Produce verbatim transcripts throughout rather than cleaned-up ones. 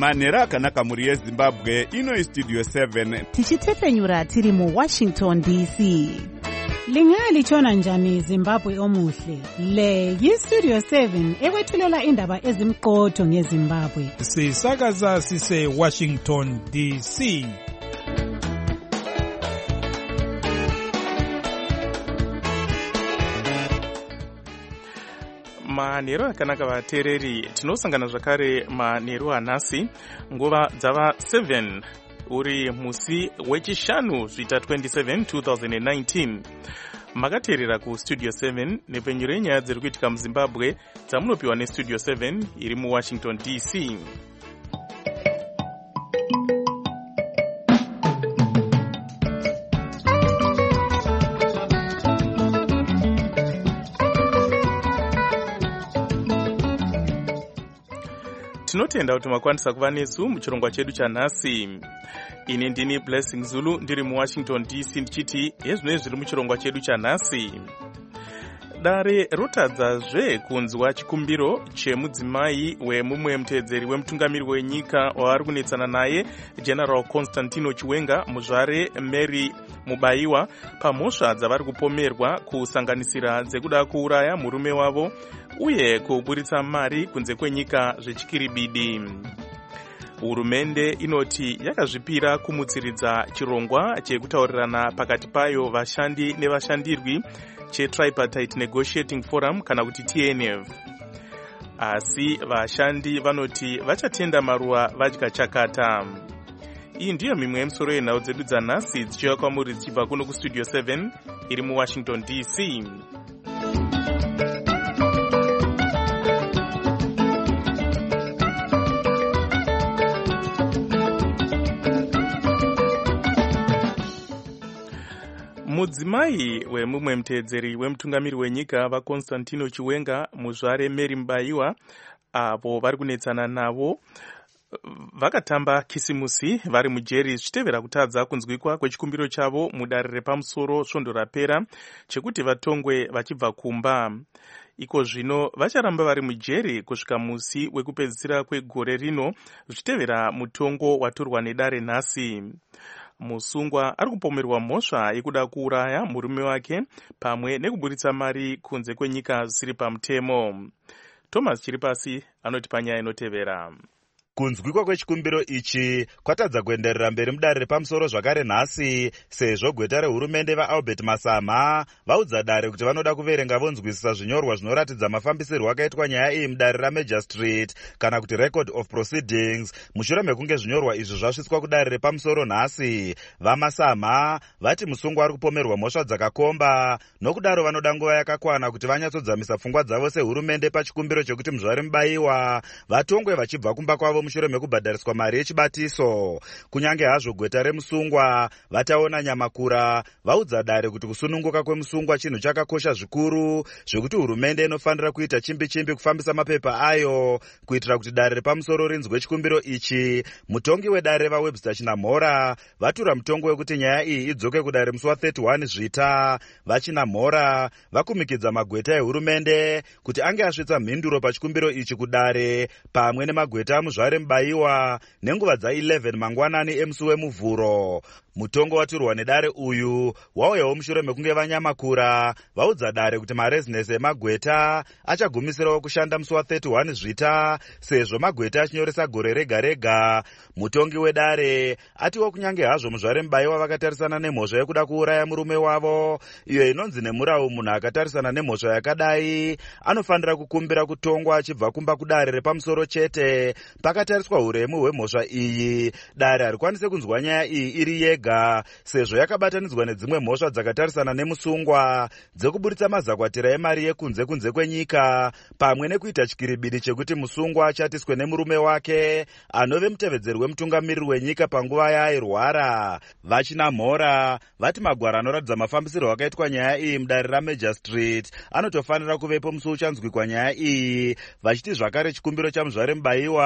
manhero akanaka mhuri yezimbabwe. Ino Studio seven tichitepenyura tiri mu Washington D C. Lingalitshona njani Zimbabwe omuhle? Le yi-Studio seven ekwethulela indaba ezimqotho ngeZimbabwe. Sisakaza sise Washington D C. Manhero akanaka vateereri, tinosangana zvakare manhero anhasi nguva dzava seven uri musi wechishanu zvita twenty-seven twenty nineteen. Makateerera ku Studio seven nepfenyuro yenyaya dziri kuitika muZimbabwe dzamunopiwa neStudio seven iri mu Washington D C. Tinotenda kuti makwanisa kuva nesu muchirongwa chedu chanhasi. Ini ndini Blessing Zulu ndiri mu Washington D C ndichiti hezvinoi zviri muchirongwa chedu chanhasi. Dare rotadzazve kunzwa chikumbiro chemudzimai wemumwe muteedzeri wemutungamiri wenyika waari kunetsana naye General Constantino Chiwenga muzvare Mary Mubaiwa pamhosva dzavari kupomerwa kusanganisira dzekuda kuuraya murume wavo uye kuburitsa mari kunze kwenyika zvechikiribidi. Hurumende inoti yakazvipira kumutsiridza chirongwa chekutaurirana pakati payo vashandi nevashandirwi cheTripartite Negotiating Forum kana kuti T N F. Asi vashandi vanoti vachatenda maruva vadya chakata. Iyi ndiyo mimwe yemisoro yenhau dzedu dzanhasi dzichiuya kwamuri dzichibva kuno kuStudio seven iri mu Washington D C. Mudzimai wemumwe muteedzeri wemutungamiri wenyika vaConstantino Chiwenga muzvare Mary Mubaiwa avo vari kunetsana navo vakatamba kisimusi vari mujeri zvichitevera kutadza kunzwikwa kwechikumbiro chavo mudare repamusoro svondo rapera chekuti vatongwe vachibva kumba. Iko zvino vacharamba vari mujeri kusvika musi wekupedzisira kwegore rino zvichitevera mutongo watorwa nedare nhasi. Musungwa ari kupomerwa mhosva yekuda kuuraya murume wake pamwe nekuburitsa mari kunze kwenyika zvisiri pamutemo. Thomas Chiripasi anoti panyaya inotevera. Kunzwikwa kwechikumbiro ichi kwatadza kuenderera mberi mudare repamusoro zvakare nhasi sezvo gweta rehurumende vaAlbert Masama vaudza dare kuti vanoda kuverenga vonzwisisa zvinyorwa zvinoratidza mafambisirwo akaitwa nyaya iyi mudare raMajor Street kana kuti Record of Proceedings mushure mekunge zvinyorwa izvi zvasvitswa kudare repamusoro nhasi. VaMasama vati musungwa ari kupomerwa mhosva dzakakomba nokudaro vanoda nguva yakakwana kuti vanyatsodzamisa pfungwa dzavo sehurumende pachikumbiro chekuti muzvare Mubaiwa vatongwe vachibva kumba kwavo mushure mekubhadhariswa mari yechibatiso. Kunyange hazvo gweta remusungwa vataona nyamakura vaudza dare kuti kusununguka kwemusungwa chinhu chakakosha zvikuru zvekuti hurumende inofanira kuita chimbi chimbi kufambisa mapepa ayo kuitira kuti dare repamusoro rinzwe chikumbiro ichi. Mutongi wedare vaWebster Chinamhora vatura mutongo wekuti nyaya iyi idzoke kudare musi wa thirty-one zvita. Vachinamhora vakumikidza magweta ehurumende kuti ange asvitsa mhinduro pachikumbiro ichi kudare pamwe nemagweta muzvare Mubaiwa nenguva dza-eleven mangwanani emusi wemuvhuro. Mutongo waturwa nedare uyu wauyawo mushure mekunge vanyamakura vaudza dare kuti marezinesi emagweta achagumisirawo kushanda musi wa thirty-one zvita sezvo magweta achinyoresa gore rega rega. Mutongi wedare atiwo kunyange hazvo muzvare Mubaiwa vakatarisana nemhosva yekuda kuuraya murume wavo iyo inonzi nemurau munhu akatarisana nemhosva yakadai anofanira kukumbira kutongwa achibva kumba kudare repamusoro chete pakatariswa uremu hwemhosva iyi. Dare harikwanise kunzwa nyaya iyi iri yega sezvo yakabatanidzwa nedzimwe mhosva dzakatarisana nemusungwa dzekuburitsa mazakwatira emari yekunze kunze kwenyika pamwe nekuita chikiribidi chekuti musungwa achatiswe nemurume wake anove mutevedzeri wemutungamiriri wenyika panguva yaairwara. Vachinamhora vati magwaro anoratidza mafambisirwo akaitwa nyaya iyi mudare raMajor Street anotofanira kuvepo musi uchanzwikwa nyaya iyi, vachiti zvakare chikumbiro chamuzvare Mubaiwa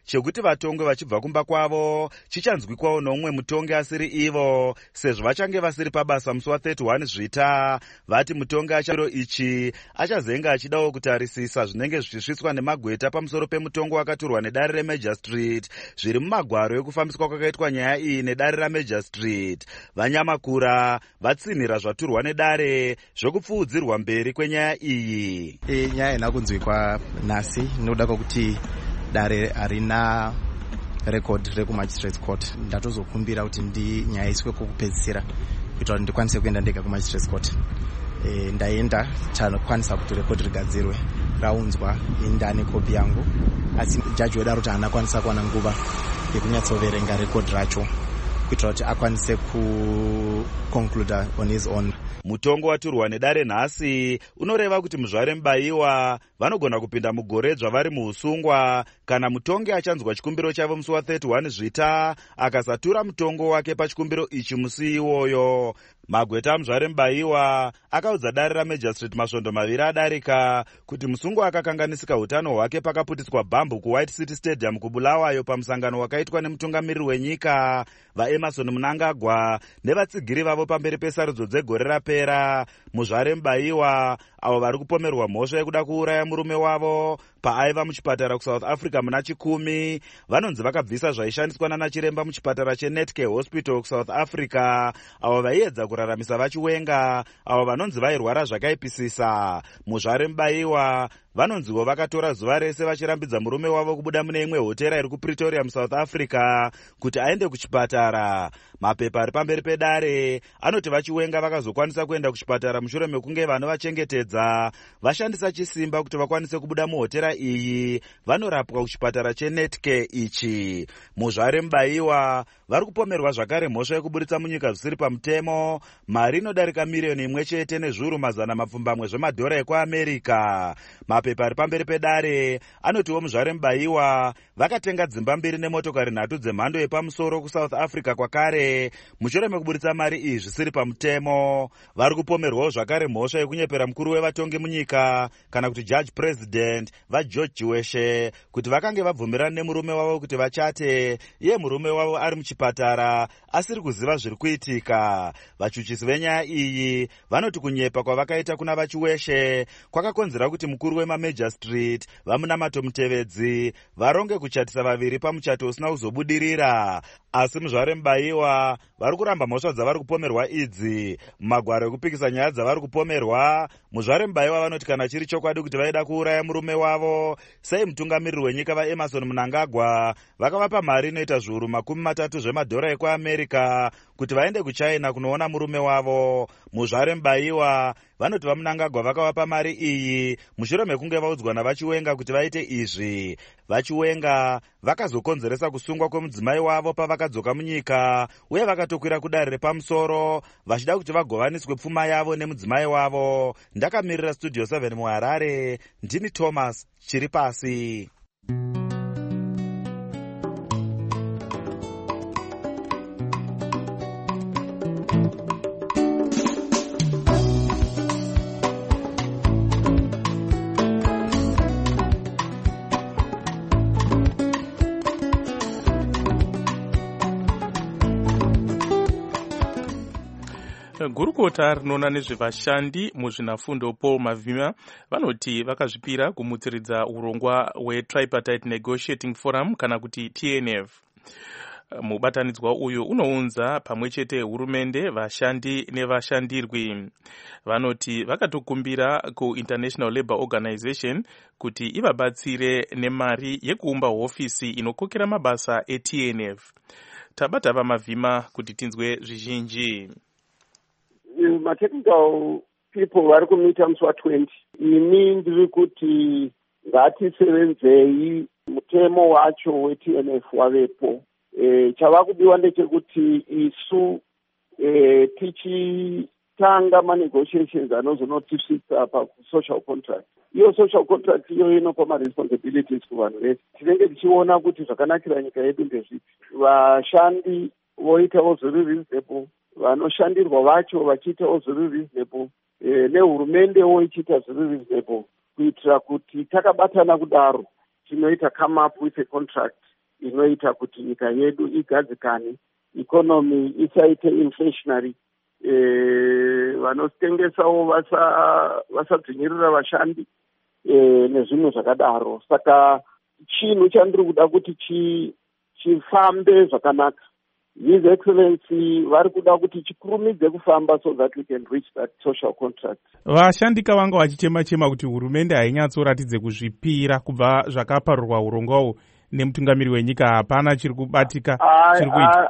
chekuti vatonge vachibva kumba kwavo chichanzwikwawo noumwe mutonge asiri ivo, sezvo vachange vasiri pabasa musi wa31 Zvita. Vati mutonge acharo ichi achazenga achidawo kutarisisa zvinenge zvichisviswa nemagweta pamusoro pemutongo wakaturwa nedare reMajor Street zviri mumagwaro ekufambiswa kwakaitwa nyaya iyi nedare raMajor Street. Vanyamakura vatsinhira zvaturwa nedare zvokupfuudzirwa mberi kwenyaya iyi. E, nyaya ina kunzwikwa nhasi nokuda kwokuti dare harina record rekumagistrate court. Ndatozokumbira kuti ndi nyaya iswe kwokupedzisira kuitira kuti ndikwanise kuenda ndega kumagistrate court. E, ndaenda takwanisa kuti record rigadzirwe raunzwa indane kopi yangu, asi jaji wedaro kuti haana kwanisa kuwana nguva yekunyatsoverenga record racho kuitira kuti akwanise kuconclude on his own. Mutongo waturwa nedare nhasi unoreva kuti muzvare Mubayiwa vanogona kupinda mugoredzva vari muusungwa kana mutongi achanzwa chikumbiro chavo musi wa31 Zvita akasatura mutongo wake pachikumbiro ichi musi iwoyo. Magweta muzvare Mubayiwa akaudza dare raMajor Street masvondo maviri adarika kuti musungwa akakanganisika utano hwake pakaputidzwa bhambu kuWhite City Stadium kuBulawayo pamusangano wakaitwa nemutungamiriri wenyika vaEmerson Mnangagwa nevatsigiri vavo pamberi pesarudzo dzegore rapera. Muzvare Mubayiwa avo vari kupomerwa mhosva yekuda kuuraya murume wavo paaiva muchipatara kuSouth Africa muna chikumi vanonzi vakabvisa zvaishandiswa nana chiremba muchipatara cheNetcare Hospital kuSouth Africa, avo vaiedza kuraramisa vachiwenga avo vanonzi vairwara zvakaipisisa. Muzvare Mubayiwa vanonziwo vakatora zuva rese vachirambidza murume wavo kubuda mune imwe hotera iri kuPretoria muSouth Africa kuti aende kuchipatara. Mapepa ari pamberi pedare anoti vachiwenga vakazokwanisa kuenda kuchipatara mushure mekunge vanovachengetedza vashandisa chisimba kuti vakwanise kubuda muhotera iyi vanorapwa kuchipatara cheNetcare ichi. Muzvare Mubayiwa vari kupomerwa zvakare mhosva yekuburitsa munyika zvisiri pamutemo mari inodarika miriyoni imwe chete nezviuru mazana mapfumbamwe zvemadhora ekuAmerica. Mapepa ari pamberi pedare anotiwo muzvare Mubayiwa vakatenga dzimba mbiri nemotokari nhatu dzemhando yepamusoro kuSouth Africa kwakare mushure mekuburitsa mari iyi zvisiri pamutemo. Vari kupomerwawo zvakare mhosva yekunyepera mukuru wevatongi munyika kana kuti judge president vaGeorge Jiweshe kuti vakange vabvumirana nemurume wavo kuti vachate iye murume wavo ari muchipatara asiri kuziva zviri kuitika. Vachuchisi venyaya iyi vanoti kunyepa kwavakaita kuna vaChiweshe kwakakonzera kuti mukuru wemaMajor Street vamunamato Mutevedzi varonge kuchatisa vaviri pamuchato usina kuzobudirira. Asi muzvare Mubayiwa vari kuramba mhosva dzavari kupomerwa idzi. Mumagwaro ekupikisa nyaya dzavari kupomerwa, muzvare Mubayiwa vanoti kana chiri chokwadi kuti vaida kuuraya murume wavo, sei mutungamiriri wenyika vaEmerson Mnangagwa vakavapa mari inoita zviuru makumi matatu zvemadhora ekuAmerica kuti vaende kuChina kunoona murume wavo. Muzvare Mubayiwa vanoti vaMnangagwa vakavapa mari iyi mushure mekunge vaudzwa navachiwenga kuti vaite izvi. Vachiwenga vakazokonzeresa kusungwa kwemudzimai wavo pavakadzoka munyika uye vakatokwira kudare repamusoro vachida kuti vagovaniswe pfuma yavo nemudzimai wavo. Ndakamirira Studio seven muHarare, ndini Thomas Chiripasi. Gurukota rinoona nezvevashandi muzvinafundo Paul Mavhima vanoti vakazvipira kumutsiridza urongwa hweTripartite Negotiating Forum kana kuti T N F. Mubatanidzwa uyu unounza pamwe chete hurumende, vashandi nevashandirwi. Vanoti vakatokumbira kuInternational Labour Organization kuti ivabatsire nemari yekuumba hofisi inokokera mabasa eT N F. Tabata vaMavhima kuti tinzwe zvizhinji. Ma-technical people vari kumita musi wa-twenty. Ini ndiri kuti ngatisevenzei mutemo wacho we-T N F wavepo. E, chava kudiwa ndechekuti isu e, tichitanga ma-negotiations anozonotisvitsa pa-social contract. Iyo social contract iyo inopa ma-responsibilities kuvanhu vese. Tinenge tichiona kuti zvakanakira nyika yedu ndezvipi. Vashandi voitawo zviri reasonable, vanoshandirwa vacho vachiitawo zviri reasonable, e, nehurumendewo ichiita zviri reasonable, kuitira kuti takabatana kudaro tinoita come up with a contract inoita kuti nyika yedu igadzikane, ikonomi isaite inflationary, vanotengesawo vasadzvinyirira vashandi nezvimwe zvakadaro. Saka chinhu chandiri kuda kuti chifambe zvakanaka. His Excellency vari kuda kuti chikurumidze kufamba so that we can reach that social contract. Vashandi kavanga vachichema chema kuti hurumende hainyatsoratidze kuzvipira kubva zvakaparurwa urongwawo nemutungamiri wenyika, hapana chiri kubatika chiri kuita.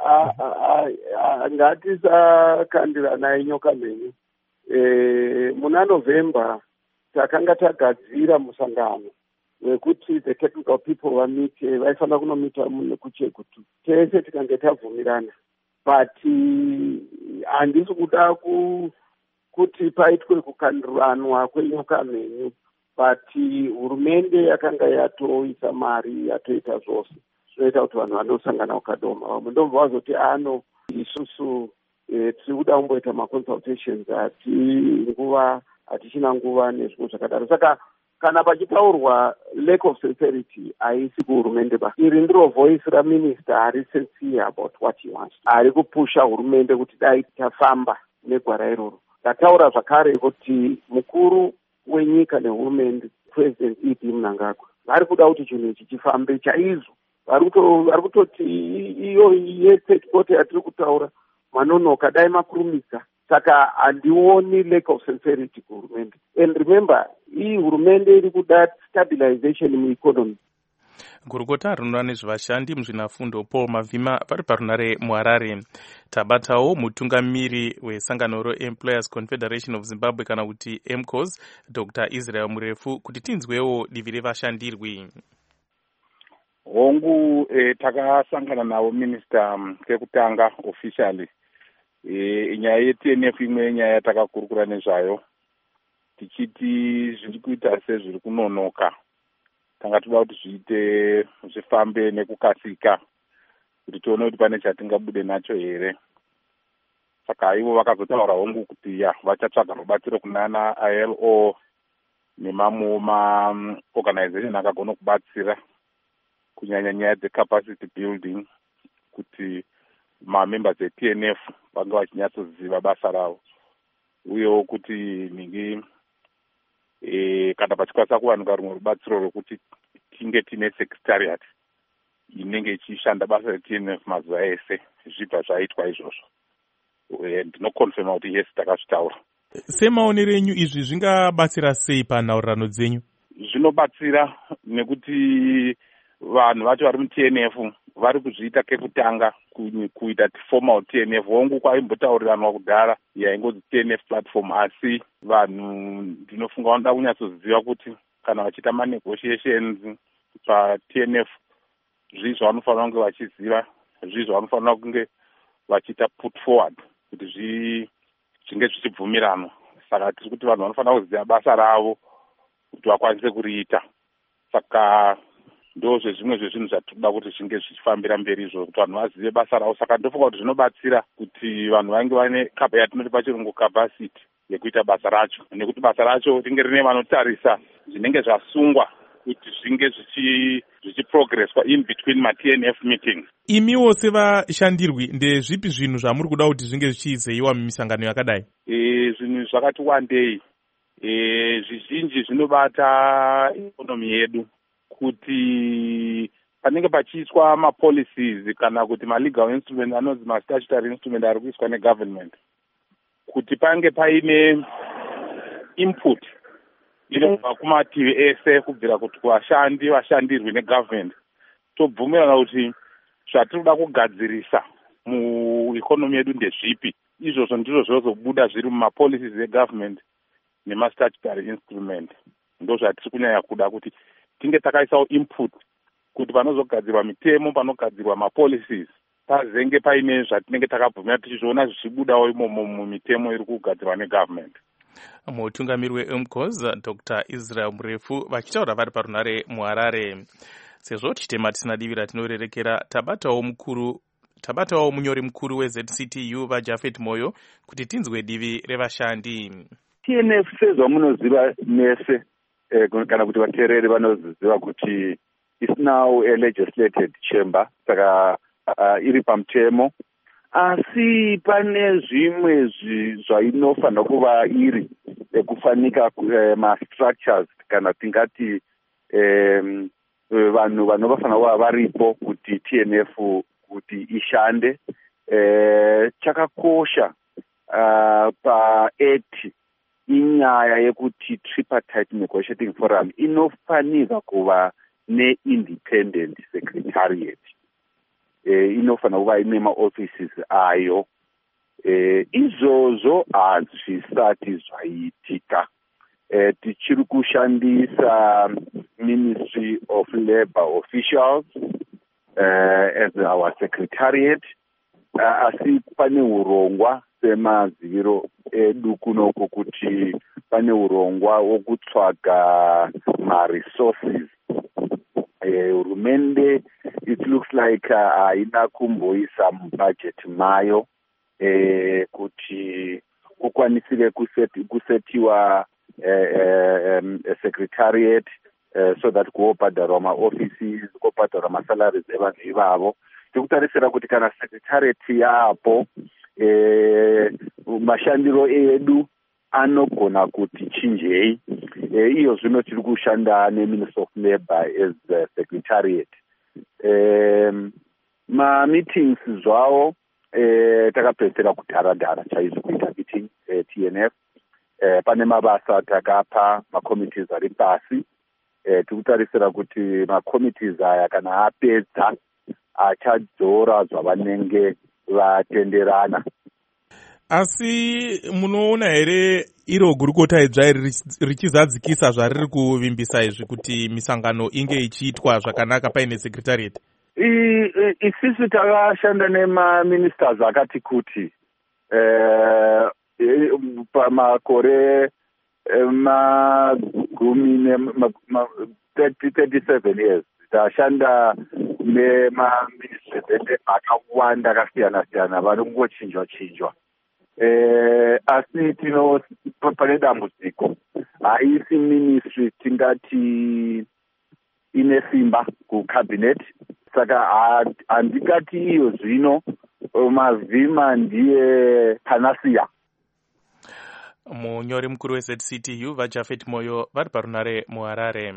Ngatisakandirana nyoka mhenyu. Muna November takanga tagadzira musangano wekuti the technical people vamite, vaifanira kunomita kuChegutu. Tese tikange tabvumirana, but handisi kuda kuti paitwe kukandiranwa kwenyoka mhenyu, but hurumende yakanga yatoisa mari, yatoita zvose zvinoita kuti vanhu vanosangana ukadoma. Vamwe ndobva vazoti ano isusu tiri kuda kumboita maconsultations, hati nguva hatichina nguva nezvimwe zvakadaro. Saka kana pachitaurwa lack of sincerity haisi kuhurumende basi. Iri ndiro voice raminister ari sincere about what he wants, ari kupusha hurumende kuti dai tafamba negwara iroro. Ndataura zvakare kuti mukuru wenyika nehurumende, President E D Mnangagwa, vari kuda kuti chinhu ichi chifambe chaizvo. Vari kutoti iyo yepetikote yatiri kutaura manonoka dai makurumidza. Saka handioni lack of sincerity kuhurumende. And remember, hii hurumende iri kuda stabilization mueconomy. Gurukota rinoona nezvevashandi muzvinafundo Paul Mavhima vari parunare muHarare. Tabatawo mutungamiri wesangano reEmployers Confederation of Zimbabwe kana kuti M C O S, Doctor Israel Murefu, kuti tinzwewo divi revashandirwi. Hongu eh, takasangana navo minister kekutanga officially. E, nyaya ye-T N F imwe nyaya yatakakurukura nezvayo, tichiti zviri kuita sezviri kunonoka. Tanga toda kuti zviite zvifambe nekukasika kuti tione kuti pane chatingabude nacho here. Saka ivo vakazotaura hongu kuti ya vachatsvaga rubatsiro kunana I L O nemamwe maorganization akagona kubatsira kunyanya nyaya dzecapacity building kuti mamembers e-T N F vanga vachinyatsoziva basa ravo, uyewo kuti ningi e, kana pachikwanisa kuwanika rumwe rubatsiro rwekuti tinge tine secretariat inenge ichishanda basa re-T N F mazuva ese, zvibva zvaitwa izvozvo. Ndinokonfirma kuti yes, takazvitaura. Semaonero enyu izvi zvingabatsira sei panhaurirano dzenyu? Zvinobatsira nekuti vanhu vacho vari mu-T N F vari kuzviita kekutanga kuita formal T N F. Hongu kwaimbotaurirana kudhara yaingozi T N F platform, asi vanhu ndinofunga vanoda kunyatsoziva kuti kana vachiita manegotiations pa-T N F zvii zvavanofanira kunge vachiziva, zvii zvavanofanira kunge vachiita put forward kuti zvinge zvichibvumiranwa. Saka tiri kuti vanhu vanofanira kuziva basa ravo kuti vakwanise kuriita. Saka ndo zvezvimwe zvezvinhu zvatinoda kuti zvinge zvichifambira mberi izvo, kuti vanhu vazive basa ravo. Saka ndofunga kuti zvinobatsira kuti vanhu vange vane yatinoti pachirungu capacity yekuita basa racho, nekuti basa racho ringe rine vanotarisa zvinenge zvasungwa kuti zvinge zvichiprogresswa in between ma-T N F meetings. Imiwo sevashandirwi ndezvipi zvinhu zvamuri kuda kuti zvinge zvichizeyiwa mumisangano yakadai? E, zvinhu zvakati wandei. E, zvizhinji zvinobata ikonomi yedu, kuti panenge pachiiswa ma-policies kana kuti ma-legal instrument anonzi ma-statutory instrument ari kuiswa negovernment, kuti pange paine input inobva kumativi ese, kubvira kuti kuvashandi, vashandirwi negovernment, tobvumirana kuti zvatinoda kugadzirisa muikonomi yedu ndezvipi. Izvozvo ndizvo zvinozobuda zviri mumapolicies egovernment nema-statutory instrument. Ndo zvatiri kunyanya kuda kuti tinge takaisawo input kuti panozogadzirwa mitemo, panogadzirwa ma-policies, pazenge paine zvatinenge takabvumira tichizviona zvichibudawo imomo mumitemo iri kugadzirwa negovernment. Mutungamiri we-M C O S, Doctor Israel Murefu, vachitaura vari parunare muHarare. Sezvo tichitema tisina divi ratinorerekera, tabatawo mukuru tabatawo munyori mukuru we-Z C T U vaJafet Moyo kuti tinzwe divi revashandi. T N F sezvamunoziva nese, eh, kana kuti vateereri vanoziva kuti is now a legislated chamber, saka uh, iri pamutemo, asi pane zvimwe zvainofanira kuva iri ekufanika uh, ma-structures kana tingati um, vanhu vanofanira kuva varipo kuti T N F kuti ishande. Uh, chakakosha uh, pa-act inyaya yekuti tripartite negotiating forum inofanira kuva ne-independent secretariat. Eh, inofanira kuva ine ma-offices ayo. Eh, izvozvo hazvisati zvaitika. Eh, tichiri kushandisa Ministry of Labour officials uh, as our secretariat. Uh, asi pane urongwa semaziviro edu kunoko kuti pane urongwa wokutsvaga ma-resources. Hurumende, uh, it looks like haina uh, kumboisa mubudget mayo uh, kuti kukwanisire kuseti, kusetiwa uh, uh, um, a secretariat uh, so that kuobhadharwa ma-offices, kuobhadharwa ma-salaries evanhu ivavo. Tikutarisira kuti kana secretariat yapo eh, mashandiro edu anogona kuti chinjei. Eh, iyo zvino tiri kushanda neMinister of Labour as the secretariat. Eh, ma-meetings zvawo eh, takapedzera kudhara-dhara chaizvo kuita meeting eh, T N F. Eh, pane mabasa takapa ma-committees ari pasi. Eh, tikutarisira kuti ma-committees aya kana apedza achadzora zvavanenge vatenderana. Asi munoona here iro gurukota idzva richizadzikisa zvariri kuvimbisa izvi kuti misangano inge ichiitwa zvakanaka paine secretariat? Isisu takashanda nema-ministers akati kuti eh, pamakore magumi thirty-seven years tashanda nema-ministries akawanda akasiyana-siyana vanongochinjwa-chinjwa. Eh, asi tino pane dambudziko, haisi ministry tingati ine simba kucabinet, saka handikati iyo zvino Mazvima ndiye panacea. Munyori mukuru we-Z C T U vaJafet Moyo vari parunare muHarare.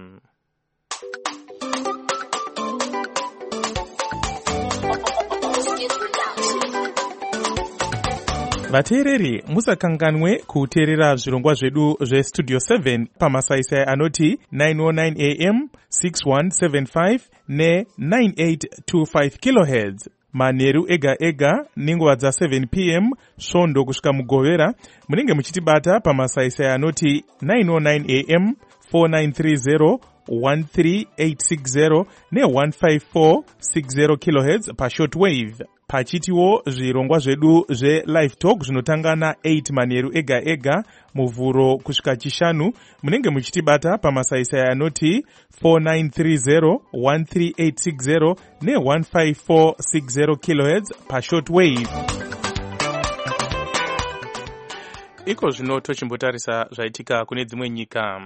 Vateereri, musakanganwe kuteerera zvirongwa zvedu zvestudio seven pamasaisai anoti nine oh nine A M, six one seven five ne nine eight two five kilohertz. Manheru ega ega ninguva dza seven P M svondo kusvika mugovera munenge muchitibata pamasaisai anoti nine oh nine A M, four nine three zero, one three eight six zero ne one five four six zero kilohertz pashortwave. Pachitiwo zvirongwa zvedu zve-live talk zvinotanga na eight manheru ega ega muvhuro kusvika chishanu munenge muchitibata pamasaisai anoti four nine three zero, one three eight six zero ne one five four six zero kilohertz pashortwave. Iko zvino tochimbotarisa zvaitika kune dzimwe nyika.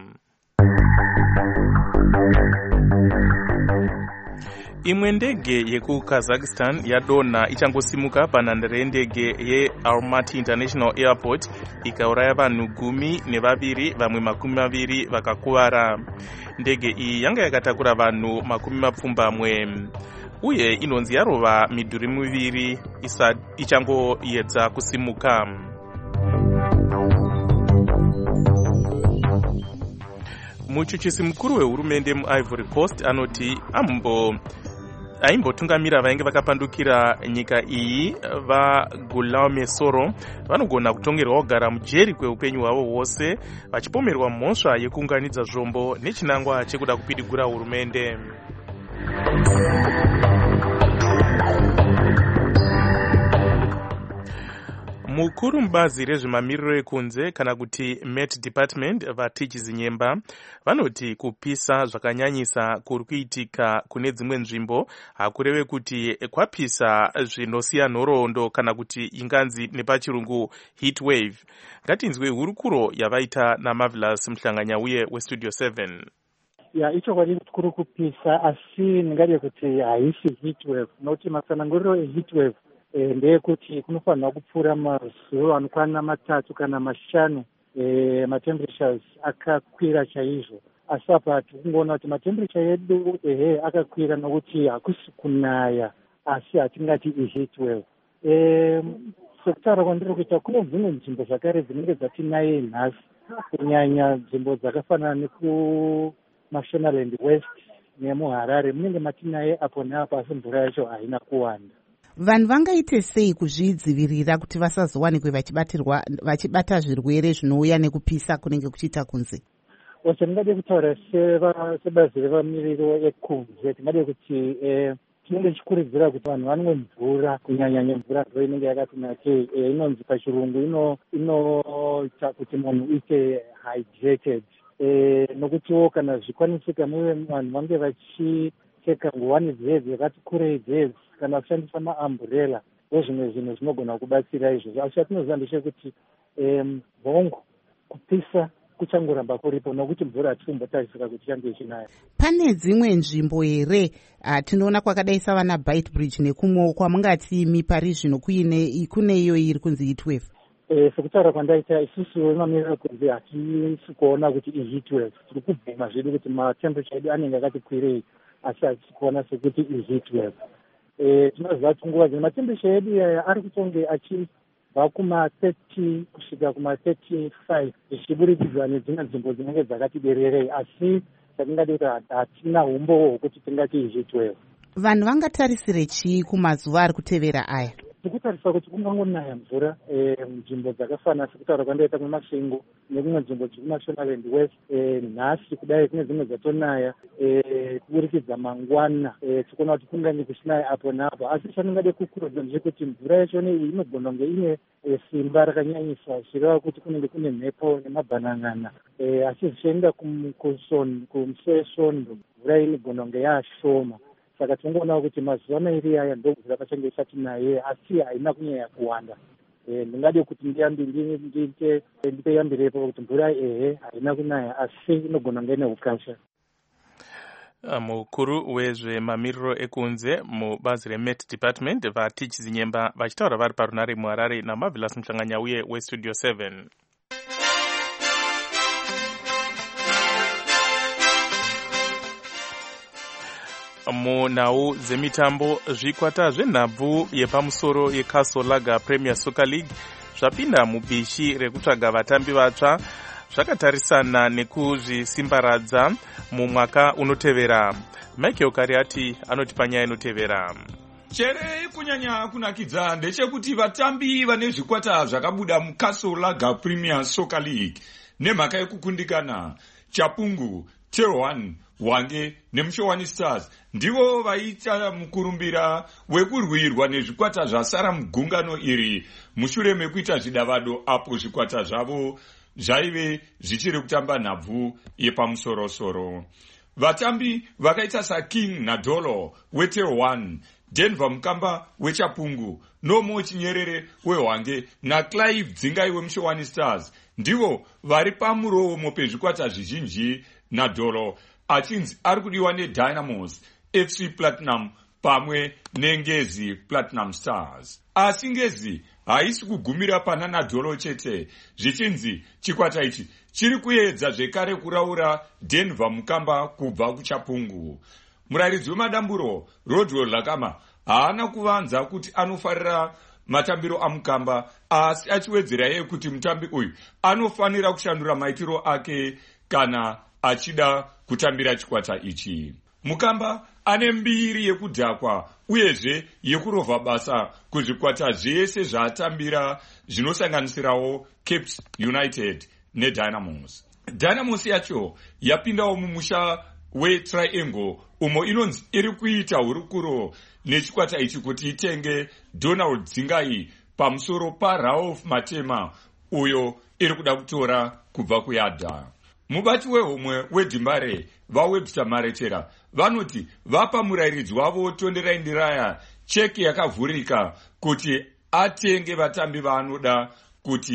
Imwe ndege yekuKazakhstan yadonha ichangosimuka panhandare yendege yeAlmaty International Airport ikauraya vanhu gumi nevaviri vamwe makumi maviri vakakuvara. Ndege iyi yanga yakatakura vanhu makumi mapfumbamwe uye inonzi yarova midhuri miviri ichangoedza kusimuka. Muchuchisi mukuru wehurumende muIvory Coast anoti ambo aimbotungamira vainge vakapandukira nyika iyi vaGuillaume Soro vanogona kutongerwa kugara mujeri kweupenyu hwavo hwose vachipomerwa mhosva yekuunganidza zvombo nechinangwa chekuda kupidigura hurumende. Mukuru mubazi rezvemamiriro ekunze kana kuti Met Department vaTichi Zinyemba vanoti kupisa zvakanyanyisa kuri kuitika kune dzimwe nzvimbo hakureve kuti kwapisa zvinosiya nhoroondo kana kuti inganzi nepachirungu heat wave. Ngatinzwe hurukuro yavaita naMarvelous Mhlanganyauye weStudio seven. ya ichokwadi kuti kuri kupisa, asi ndingade kuti haisi heat wave, nokuti matsananguriro eheat wave e, ndeyekuti kunofanirwa kupfuura mazuva anokwana matatu kana mashanu e, matemperatures akakwira chaizvo. Asi apa tiri kungoona kuti matemperature edu ehe akakwira nokuti hakusi kunaya, asi hatingati iheat wave. E, sekutaura kwandiri kuita kune dzimwe nzvimbo zvakare dzinenge dzatinaye nhasi, kunyanya nzvimbo dzakafanana nekumashonaland west nemuharare munenge matinaye apo neapo, asi mvura yacho haina kuwanda. Vanhu vangaite sei kuzvidzivirira kuti vasazowanikwe vachibatirwa vachibata zvirwere zvinouya nekupisa kunenge kuchiita kunze? Ose ndingade kutaura sebazi revamiriro ekunze, tingade kuti eh, tinenge tichikurudzira kuti vanhu vanwe mvura, kunyanyanya mvura ndo inenge yakati nakei, e, inonzi pachirungu inoita kuti munhu uite hydrated. E, nokutiwo kana zvikwanisika muve vanhu vange vachipfeka nguwani dzedzi yakati kurei dzedzi, kana kushandisa maamburela nezvimwe zvinhu zvinogona kubatsira izvozvo. Asi atinoziva ndechekuti mhongo kupisa kuchangoramba kuripo nokuti mvura hatikumbotarisira kuti change ichinaya. Pane dzimwe nzvimbo here uh, tinoona kwakadai savana Bite Bridge nekumwewo kwamungati mipari zvino kuine kune iyo iri kunzi heat wave? Eh, sekutaura kwandaita isusu mamiriro kunzi hatisi kuona kuti iheat wave. Tiri kubhema zvedu kuti matemperature edu anenge akati kwirei, asi hatisi kuona sekuti iheat wave. Eh, tinoziva kuti nguva dzino matemperature edu ari kutonge achibva kuma thirty kusvika kuma thirty-five zvichiburikidza nedzimwe nzvimbo dzinenge dzakati bererei, asi chatingati kuti hatina umbo hwokuti tingati heat wave. Vanhu vangatarisire chii kumazuva ari kutevera aya? Tikutarisa kuti kungangonaya mvura nzvimbo dzakafanana sekutaura kwandaita kumasvingo nekumwe nzvimbo dzekumashonaland west. Nhasi kudai kune dzimwe dzatonaya kuburikidza mangwana, tikuona kuti kungange kuchinaya apo napo, asi chandingade kukurudzira ndechekuti mvura yacho iyi inogona kunge ine simba rakanyanyisa, zvireva kuti kunenge kune mhepo nemabhanan'ana, asi zvichienda kumusesvondo mvura inogona kunge yaashoma. Saka tingoona kuti mazuva mairi aya ndo mvura pachange isati naye, asi haina kunyanya kuwanda. Ndingade kuti ndiyambi ndiite ndipe yambirepo kuti mvura ehe haina kunaya, asi inogona kunge ine ukasha. Mukuru wezvemamiriro ekunze mubazi remet department vatichi zinyemba vachitaura vari parunare muharare naMarvelous Muhlanganyauye westudio seven. Munhau dzemitambo, zvikwata zvenhabvu yepamusoro yeCastle Lager Premier Soccer League zvapinda mubishi rekutsvaga vatambi vatsva zvakatarisana nekuzvisimbaradza mumwaka unotevera. Michael Kariati anoti panyaya inotevera. Chere kunyanya kunakidza ndechekuti vatambi vane zvikwata zvakabuda muCastle Lager Premier Soccer League nemhaka yekukundikana Chapungu, Terwan, Wange neMushowani Stars ndivo vaita mukurumbira wekurwirwa nezvikwata zvasara mugungano iri mushure mekuita zvidavado apo zvikwata zvavo zvaive zvichiri kutamba nhabvu yepamusorosoro. Vatambi vakaita saKing Nadolo weTerwan, Denver Mukamba weChapungu, Nomo Chinyerere weHwange naClive Dzingai weMushowani Stars ndivo vari pamuromo pezvikwata zvizhinji. Nadolo achinzi ari kudiwa neDynamos, F C Platinum pamwe neNgezi Platinum Stars. Asi Ngezi haisi kugumira pana Nadolo chete, zvichinzi chikwata ichi chiri kuedza zvekare kuraura Denver Mukamba kubva kuChapungu. Muraridzi wemadamburo Rodwell Lakama haana kuvanza kuti anofarira matambiro aMukamba, asi achiwedzera yeye kuti mutambi uyu anofanira kushandura maitiro ake kana achida kutambira chikwata ichi. Mukamba ane mbiri yekudhakwa uyezve yekurovha basa kuzvikwata zvese zvaatambira zvinosanganisirawo Cape United neDynamos. Dynamos yacho yapindawo mumusha weTriangle umo inonzi iri kuita hurukuro nechikwata ichi kuti itenge Donald Dzingai pamusoro paRalph Matema uyo iri kuda kutora kubva kuyadha. Mubati wehomwe weDimbare vaWebster Maretera vanoti vapa murairidzi wavo Tonderai Ndiraya cheki yakavhurika kuti atenge vatambi vaanoda kuti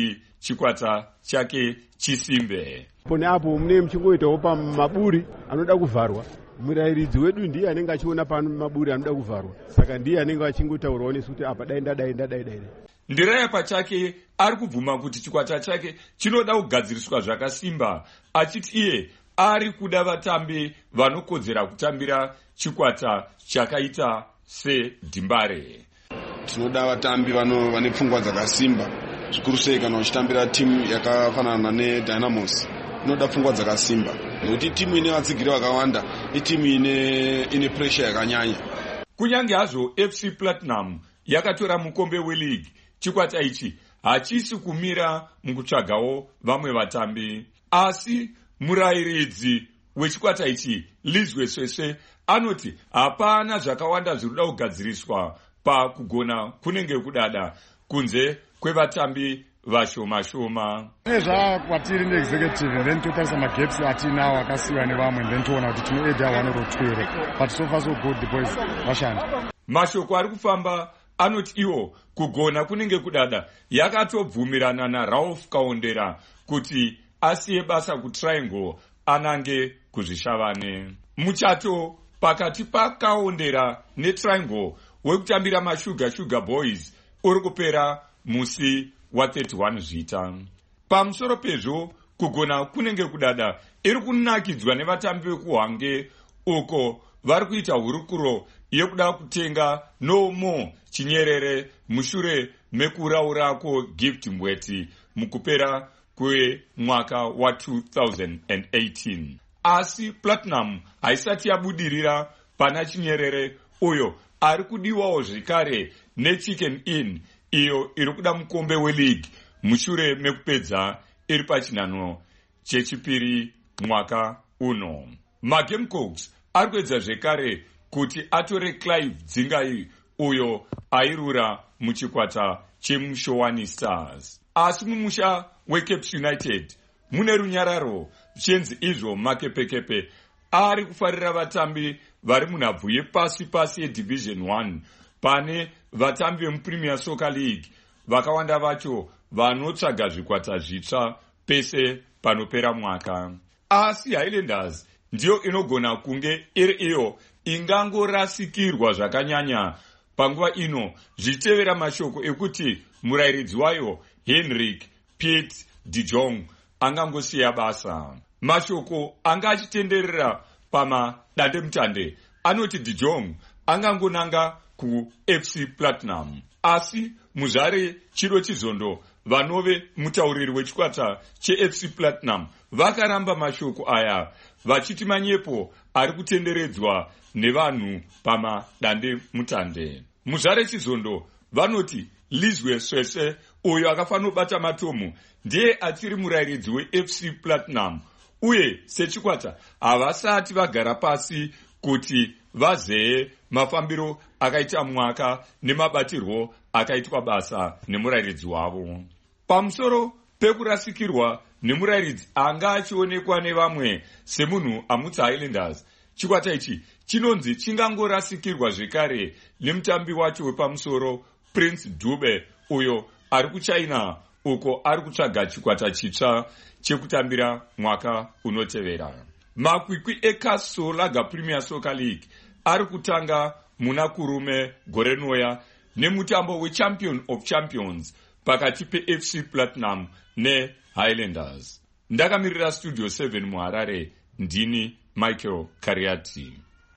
chikwata chake chisimbe. Pone apo mune mchingoitawo pamaburi anoda kuvharwa, murairidzi wedu ndiye anenge achiona pano maburi anoda kuvharwa, saka ndiye anenge achingotaurawo nesu kuti apa dai ndadai ndadai dai. Ndiraya pachake ari kubvuma kuti chikwata chake chinoda kugadziriswa zvakasimba, achiti iye ari kuda vatambi vanokodzera kutambira chikwata chakaita seDimbare. Tinoda vatambi vano vane pfungwa dzakasimba, zvikuru sei kana uchitambira timu yakafanana neDynamos. Inoda pfungwa dzakasimba nokuti timu ine vatsigiri vakawanda, itimu ine ine pressure yakanyanya. Kunyange hazvo F C Platinum yakatora mukombe weLeague, chikwata ichi hachisi kumira mukutsvagawo vamwe vatambi, asi murairidzi wechikwata ichi Lizwe Sweswe anoti hapana zvakawanda zvirikuda kugadziriswa pakugona kunenge kudada kunze kwevatambi vashoma shoma. Nezva kwatiri neexecutive then totarisa magaps atinawo akasiyiwa nevamwe then toona kuti tinoedha one or two, but so far so good, the boys vashanda. Mashoko ari kufamba anoti iwo kugona kunenge kudada yakatobvumirana naRalph Kaondera kuti asiye basa kuTriangle anange kuzvishavane. Muchato pakati paKaondera neTriangle wekutambira maShuga Sugar Boys uri kupera musi wa thirty-one zvita. Pamusoro pezvo kugona kunenge kudada iri kunakidzwa nevatambi vekuHwange uko vari kuita hurukuro yekuda kutenga no more Chinyerere mushure mekuraurako Gift Mbweti mukupera kwemwaka wa two thousand eighteen. Asi Platinum haisati yabudirira pana Chinyerere uyo ari kudiwawo zvekare neChicken Inn iyo iri kuda mukombe weLeague mushure mekupedza iri pachinhano chechipiri mwaka uno. MaGamecocks ari kuedza zvekare kuti atore Clive Dzingai uyo airura muchikwata cheMushowani Stars. Asi mumusha weCaps United mune runyararo zvichenzii izvo makepekepe ari kufarira vatambi vari munhabvu yepasi pasi yeDivision one pane vatambi vemuPremier Soccer League vakawanda vacho vanotsvaga zvikwata zvitsva pese panopera mwaka. Asi Highlanders ndiyo inogona kunge iri iyo ingangorasikirwa zvakanyanya panguva ino zvichitevera mashoko ekuti murairidzi wayo Henrik Piet de Jong angangosiya basa. Mashoko anga achitenderera pamadandemutande anoti de Jong angangonanga kuF C Platinum, asi muzvare Chiro Chizondo vanove mutauriri wechikwata cheF C Platinum vakaramba mashoko aya vachiti manyepo ari kutenderedzwa nevanhu pamadande mutande. Muzvare Chizondo vanoti Lizwe Sweswe uyo akafanira kubata matomu ndiye achiri murairidzi weF C Platinum uye sechikwata havasati vagara pasi kuti vazeye mafambiro akaita mwaka nemabatirwo akaitwa basa nemurairidzi wavo. Pamusoro pekurasikirwa nemurairidzi anga achionekwa nevamwe semunhu amutsa Highlanders, chikwata ichi chinonzi chingangorasikirwa zvekare nemutambi wacho wepamusoro Prince Dube uyo ari kuChina uko ari kutsvaga chikwata chitsva chekutambira mwaka unotevera. Makwikwi eCastle Lager Premier Soccer League ari kutanga muna kurume gore rinouya nemutambo weChampion of Champions pakati peF C Platinum neHighlanders. Ndakamirira Studio seven muHarare, ndini Michael Kariati.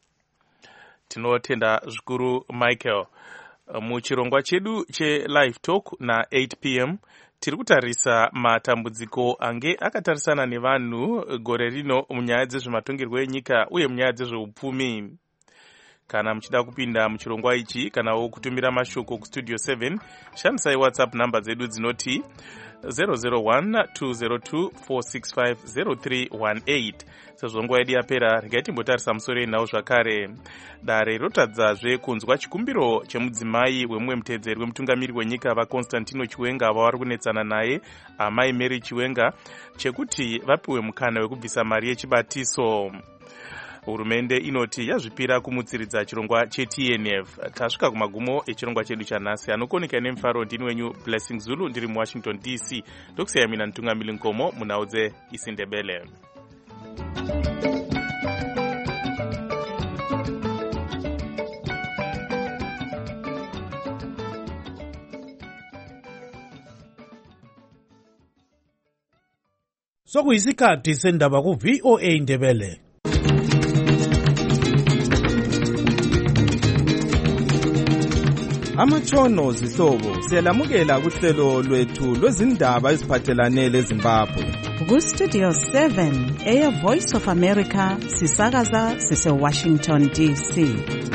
Tinotenda zvikuru Michael. Muchirongwa chedu cheLive Talk na eight p m tiri kutarisa matambudziko ange akatarisana nevanhu gore rino munyaya dzezvematongerwo enyika uye munyaya dzezveupfumi. Kana muchida kupinda muchirongwa ichi kanawo kutumira mashoko kustudio seven, shandisai WhatsApp namba dzedu dzinoti zero zero one two zero two four six five zero three one eight. Sezvo nguva yedu yapera, regai timbotarisa musoro enhau zvakare. Dare rotadzazve kunzwa chikumbiro chemudzimai wemumwe mutedzeri wemutungamiri wenyika vaConstantino Chiwenga vavari kunetsana naye amai Mary Chiwenga chekuti vapiwe mukana wekubvisa mari yechibatiso. hurumende inoti yazvipira kumutsiridza chirongwa che-T N F. Tasvika kumagumo echirongwa chedu chanhasi. Anokonika nemufaro ndini wenyu Blessing Zulu ndiri muWashington D C. Ndokusiya mina Ntungamili Nkomo munhau dzeIsindebele. Sokuyisikhathi sendaba ku V O A Ndebele. Amatshono zihlobo siyalamukela kuhlelo lwethu lwezindaba eziphathelane leZimbabwe. Ku Studio seven eya Voice of America sisakaza sise Washington D C.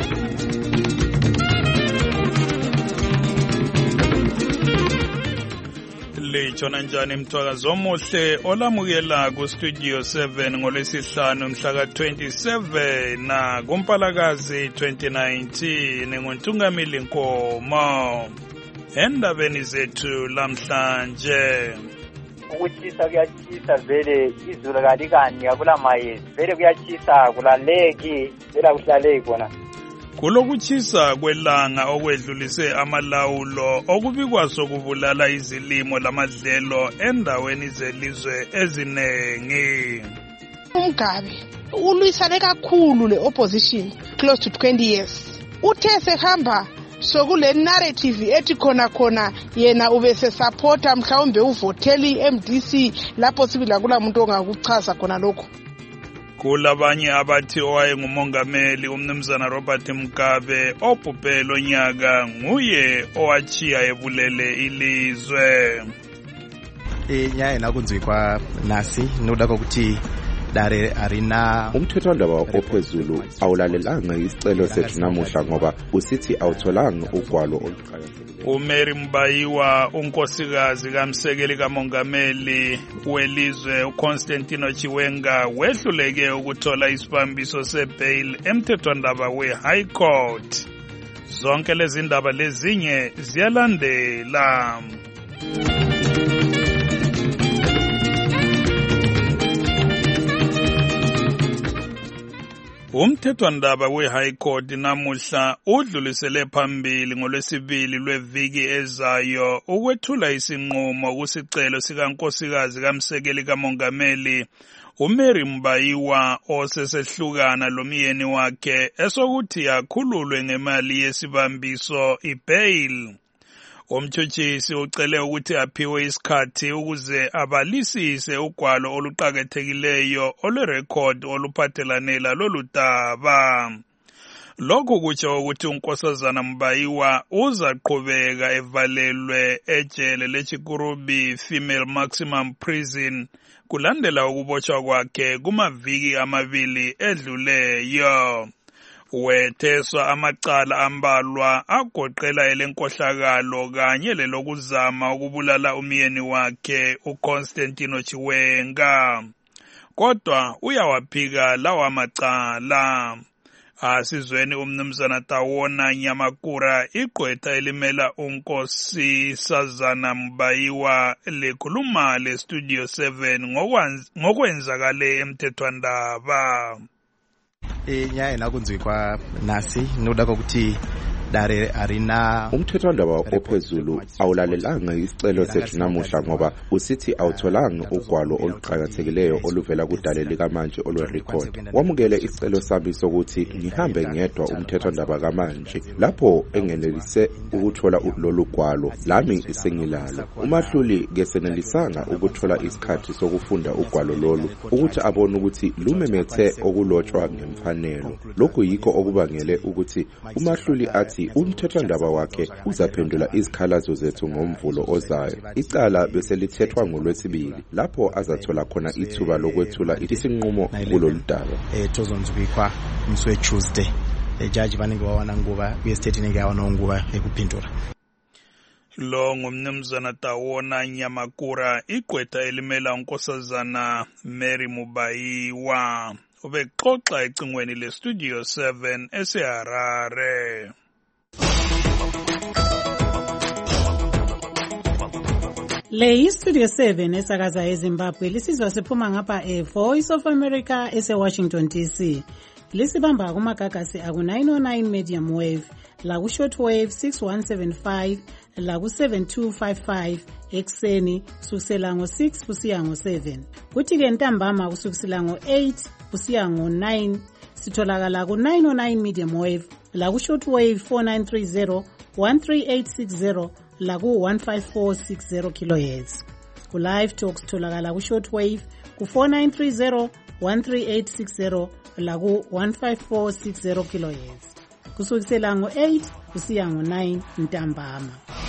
Lechona njani mthwakazi omuhle olamukela ku Studio seven ngolwesihlanu mhla ka twenty-seven na kuMpalakazi twenty nineteen ngoNtungamili Nkomo. Endabeni zethu lamhlanje ukutshisa kuyatshisa vele izulu kalikani akula mayezi vele kuyatshisa kulaleki vela kuhlaleki kona kulokutshisa kwelanga okwedlulise amalawulo okubikwa sokubulala izilimo lamadlelo endaweni zelizwe ezinengi. Mugabe ulwisane kakhulu le opposition close to twenty years. Uthe sehamba sokule narrative ethi khona khona yena ubese supporta mhlawumbe uvoteli M D C lapho sibila kula muntu ongakuchaza khona lokho. Kulabanye abathi owaye ngumongameli umnumzana Robert Mugabe obhubhe lo nyaka nguye owachiya ebulele ilizwe. Inyaya nakunzikwa nasi noda ukuthi dare arina umthethwandaba ophezulu awulalelanga isicelo sethu namuhla ngoba usithi awutholanga ugwalo oluqhakazileyo. uMary Mbayiwa unkosikazi kamsekeli kamongameli welizwe uConstantino Chiwenga wehluleke ukuthola isibambiso sebail emthethwandaba weHigh Court. Zonke lezi ndaba lezinye ziyalandela. Umthethwandaba weHigh Court namuhla udlulisele phambili ngolwesibili lweviki ezayo ukwethula isinqumo kusicelo sikankosikazi kamsekeli kamongameli uMary Mbayiwa osesehlukana lomyeni wakhe esokuthi akhululwe ngemali yesibambiso ibail. Umtshutshisi ucele ukuthi aphiwe isikhathi ukuze abalisise ugwalo oluqakethekileyo olwerecord oluphathelane lalolu daba. Lokhu kutsho ukuthi unkosazana Mbayiwa uzaqhubeka evalelwe ejele leChikurubi Female Maximum Prison kulandela ukubotshwa kwakhe kumaviki amabili edluleyo. Wetheswa amacala ambalwa agoqela elenkohlakalo kanye lelokuzama ukubulala umyeni wakhe uConstantino Chiwenga. Kodwa uyawaphika lawa macala. Asizweni umnumzana Tawona Nyamakura igqwetha elimela unkosazana Mbayiwa likhuluma le Studio seven ngokwenzakale emthethwandaba. Inyaya nakunzikwa nasi noda ukuthi dare arina umthethwandaba ophezulu awulalelanga isicelo sethu namuhla ngoba usithi awutholanga ugwalo oluqhakazileyo oluvela kudale likamanje olwerecord. Wamukele isicelo sami sokuthi ngihambe ngedwa umthethwandaba kamanje lapho engenelise ukuthola lolu gwalo lami isengilalo. Umahluli kesenelisanga ukuthola isikhathi sokufunda ugwalo lolu ukuthi abone ukuthi lumemethe okulotshwa ngemfanelo. Lokhu yikho okubangele ukuthi umahluli athi umthethwandaba wakhe uzaphendula izikhalazo zethu ngomvulo ozayo. Icala bese lithethwa ngolwesibili lapho azathola khona ithuba lokwethula isinqumo kulolu daba. Eh tozonzukwa mswe Tuesday. Eh judge baningi wawana nguba kuyestate ningi yawana nguba ekuphendula. Lo ngumnumzana Tawona Nyamakura igqwetha elimela unkosazana Mary Mbayiwa. Ubexoxa ecingweni le Studio seven eseHarare. Le iStudio seven esakaza eZimbabwe lisizwa siphuma ngapha eVoice of America ese-Washington D C. Lisibamba kumagagasi aku nine oh nine medium wave, laku short wave six one seven five, laku seven two five five ekseni kusukisela ngo six kusiya ngo seven. Kuthi ke ntambama kusukisela ngo eight kusiya ngo nine sitholakala ku nine oh nine medium wave, laku short wave four nine three zero, one three eight six zero, laku one five four six zero kilohertz. Ku live talks tholakala ku short wave ku four nine three zero, one three eight six zero, laku one five four six zero kilohertz. Kusukisela ngo eight kusiya ngo nine ntambama.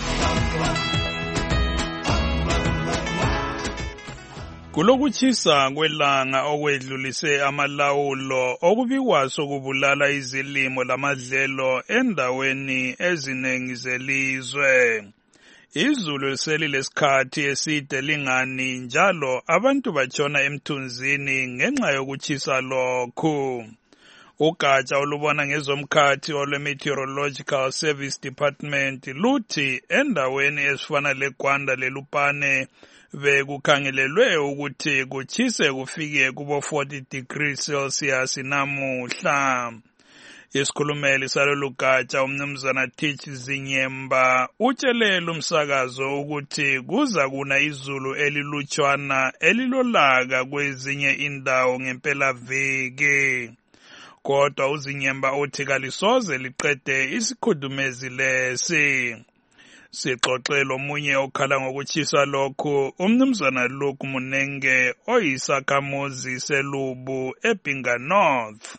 Kulokuchisa kwelanga okwedlulise amalawulo okubikwa sokubulala izilimo lamadlelo endaweni ezinengi zelizwe. Izulu selilesikhathi eside lingani njalo abantu batshona emthunzini ngenxa yokuchisa lokhu. Ugatsha olubona ngezomkhathi olwe-Meteorological Service Department luthi endaweni ezifana leGwanda leLupane bekukhangelelwe ukuthi kuchise kufike kubo forty degrees Celsius namuhla. Isikhulumeli salolu gatsha umnumzana Teach Zinyemba utshelele umsakazo ukuthi kuza kuna izulu elilutshwana elilolaka kwezinye indawo ngempela veke. Kodwa uZinyemba uthi kalisoze liqede isikhudumezi lesi. Sixoxele omunye okhala ngokuchisa lokhu umnumzana Luke Munenge oyisakhamuzi seLubu eBinga North.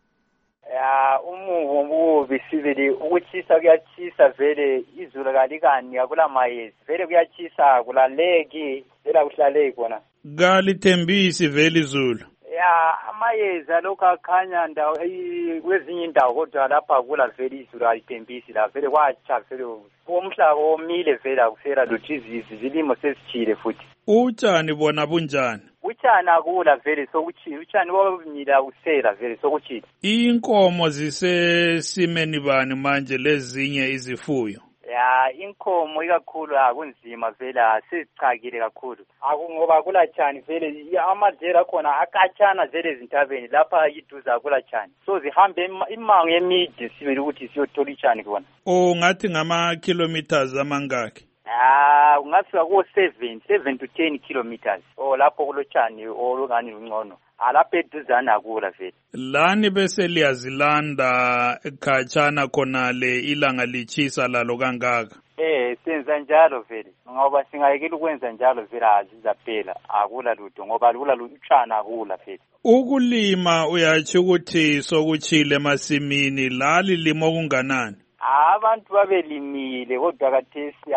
Ya umuvo mubi sibili ukuchisa kuyachisa vele izulu kalikani akula mayezi vele kuyachisa kula leki vele kuhlale khona. Kalithembisi vele izulu. Ya amayezi alokho akhanya ndawo kwezinye indawo kodwa lapha kula vele izulu alithembisi la vele kwacha vele umhlaba omile vele akusela luthizizi zilimo sesichile futhi. Utshani bona bunjani? Utshani akula vele sokuchile utshani bobumila usela vele sokuchile. Inkomo zisesimeni bani manje lezinye izifuyo? Ya inkomo ikakhulu akunzima vele sesichakile kakhulu akungoba kula tshani vele amadlela khona akatshana vele ezintabeni lapha iduza kula tshani so zihambe imango emide sibele ukuthi siyothola itshani khona. Oh ngathi ngama kilometers amangaki? Ah ungafika ku seven seven to ten kilometers oh lapho kulotshani olungani lungcono alapha eduzana akula vele. Lani bese liyazilanda ekhatshana khona le ilanga lichisa lalo kangaka? Eh senza njalo vele ngoba singayekela ukwenza njalo vele azizaphela akula lutho ngoba lula lutshana akula vele. Ukulima uyathi ukuthi sokuchile emasimini lali limo kunganani? Abantu babelimile kodwa kathesi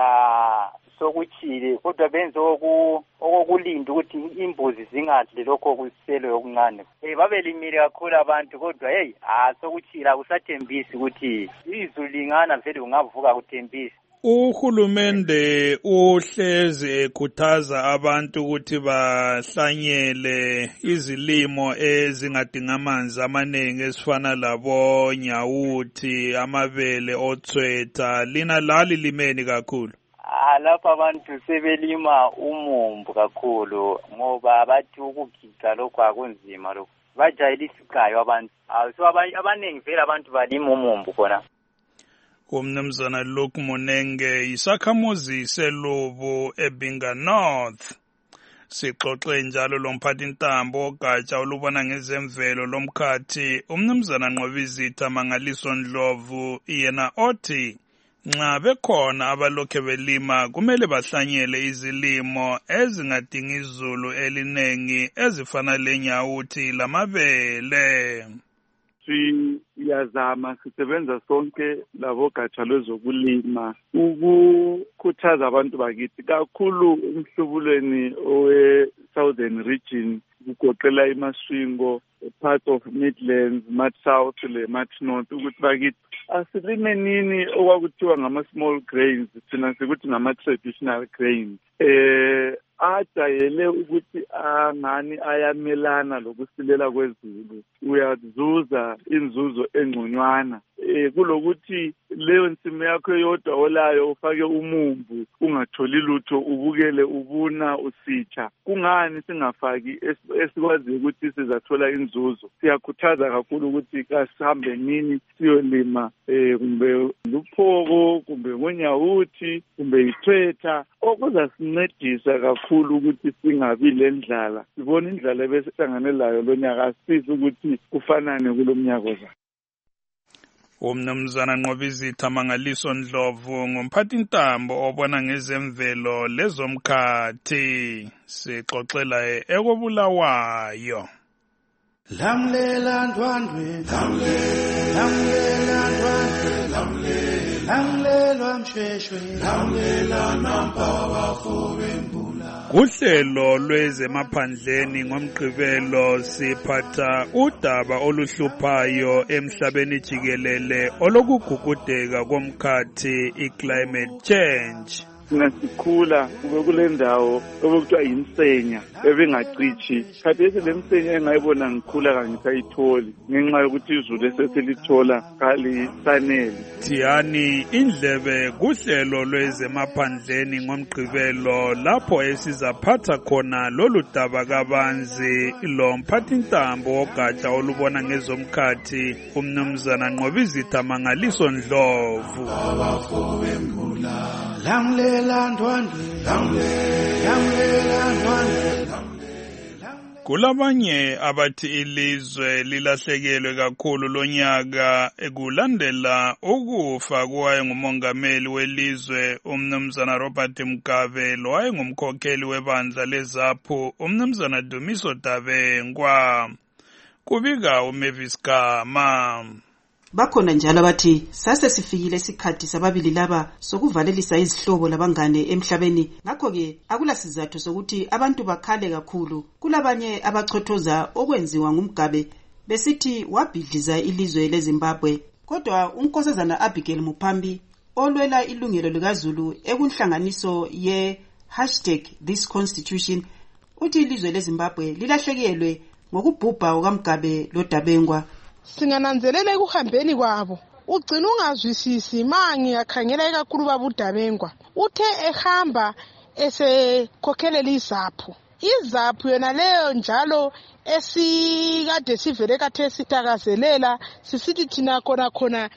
sokuchile kodwa benze okulinda ukuthi imbuzi zingadli lokho kuselo okuncane. Eh babelimile kakhulu abantu kodwa hey sokuchila akusathembisi ukuthi izulu lingana vele ungavuka kuthembisi. Uhulumende uhlezi ekhuthaza abantu ukuthi bahlanyele izilimo ezingadinga amanzi amaningi esifana labo nyawuthi, amabele, othwetha. Lina lali limeni kakhulu? Ah lapha abantu sebelima umumbu kakhulu ngoba bathi ukugiga lokho akunzima lokho. Bajayele isigayo abantu. So abaningi vele abantu balima umumbu khona. Umnumzana Luke Munenge isakhamuzi seLubu eBinga North. Sixoxe njalo lomphathi ntambo ogatsha olubona ngezemvelo lomkhathi umnumzana Nqobizitha Mangaliso Ndlovu yena othi nxa bekhona abalokhe belima kumele bahlanyele izilimo ezingadingi izulu elinengi ezifana lenyawuthi lamabele. Siyazama sisebenza sonke labo gatsha lwezokulima ukukhuthaza abantu bakithi kakhulu emhlubulweni owe Southern Region kugoqela iMasvingo, part of Midlands, Mat South le Mat North ukuthi bakithi asilime nini okwakuthiwa ngama small grains thina sikuthi ngama traditional grains eh ajayele ukuthi angani ayamelana lokusilela kwezulu uyazuza inzuzo engconywana eh kulokuthi leyo nsimi yakho yodwa olayo ufake umumbu ungatholi lutho ubukele ubuna usitsha. Kungani singafaki esikwazi ukuthi sizathola inzuzo? Siyakhuthaza kakhulu ukuthi kasihambe nini siyolima eh kumbe luphoko kumbe ngonyawuthi kumbe ithwetha okuzasincedisa kakhulu ukuthi singabi lendlala. Sibona indlala besehlangane layo lonyaka sisi ukuthi kufanane kulomnyaka ozayo. Umnumzana Nqobizitha Mangaliso Ndlovu ngumphathintambo obona ngezemvelo lezomkhathi sixoxela ekobulawayo. Lamlela ndwandwe lamlela ndwandwe lamlela lamlela msheshwe lamlela nampawa fobembula. Kuhlelo lwezemaphandleni ngomgqibelo siphatha udaba oluhluphayo emhlabeni jikelele olokugugudeka komkhathi i-climate change. Nasikhula kube kule ndawo okuthiwa yiMsenya ebingacithi. Khathesi le Msenya engayibona ngikhula kangisayitholi ngenxa yokuthi izulu esesilithola kalisanele. Thiyani indlebe kuhlelo lwezemaphandleni ngomgqibelo lapho esizaphatha khona lolu daba kabanzi lo mphathintambo wogatsha olubona ngezomkhathi umnumzana Nqobizitha Mangaliso Ndlovu. Lamlela ndwandwe lamlela ndwandwe. Kulabanye abathi ilizwe lilahlekelwe kakhulu lonyaka ekulandela ukufa kwaye ngumongameli welizwe umnumzana Robert Mugabe lo wayengumkhokheli webandla leZAPU umnumzana Dumiso Dabengwa. Kubika uMavis Gama. Bakhona njalo abathi sase sifikile isikhathi sababili laba sokuvalelisa izihlobo labangane emhlabeni, ngakho ke akula sizathu sokuthi abantu bakhale kakhulu. Kulabanye abachothoza okwenziwa nguMgabe besithi wabhidliza ilizwe leZimbabwe, kodwa unkosazana Abigail Mupambi olwela ilungelo likaZulu ekunhlanganiso ye hashtag this constitution uthi ilizwe leZimbabwe lilahlekelwe ngokubhubha kukaMgabe loDabengwa. Singananzelela ekuhambeni kwabo ugcina ungazwisisi mangi yakhangela kakhulu babuDabengwa uthe ehamba esekhokhelela iZAPU. iZAPU yona leyo njalo esikade sivele kathe sitakazelela sisithi thina khona khona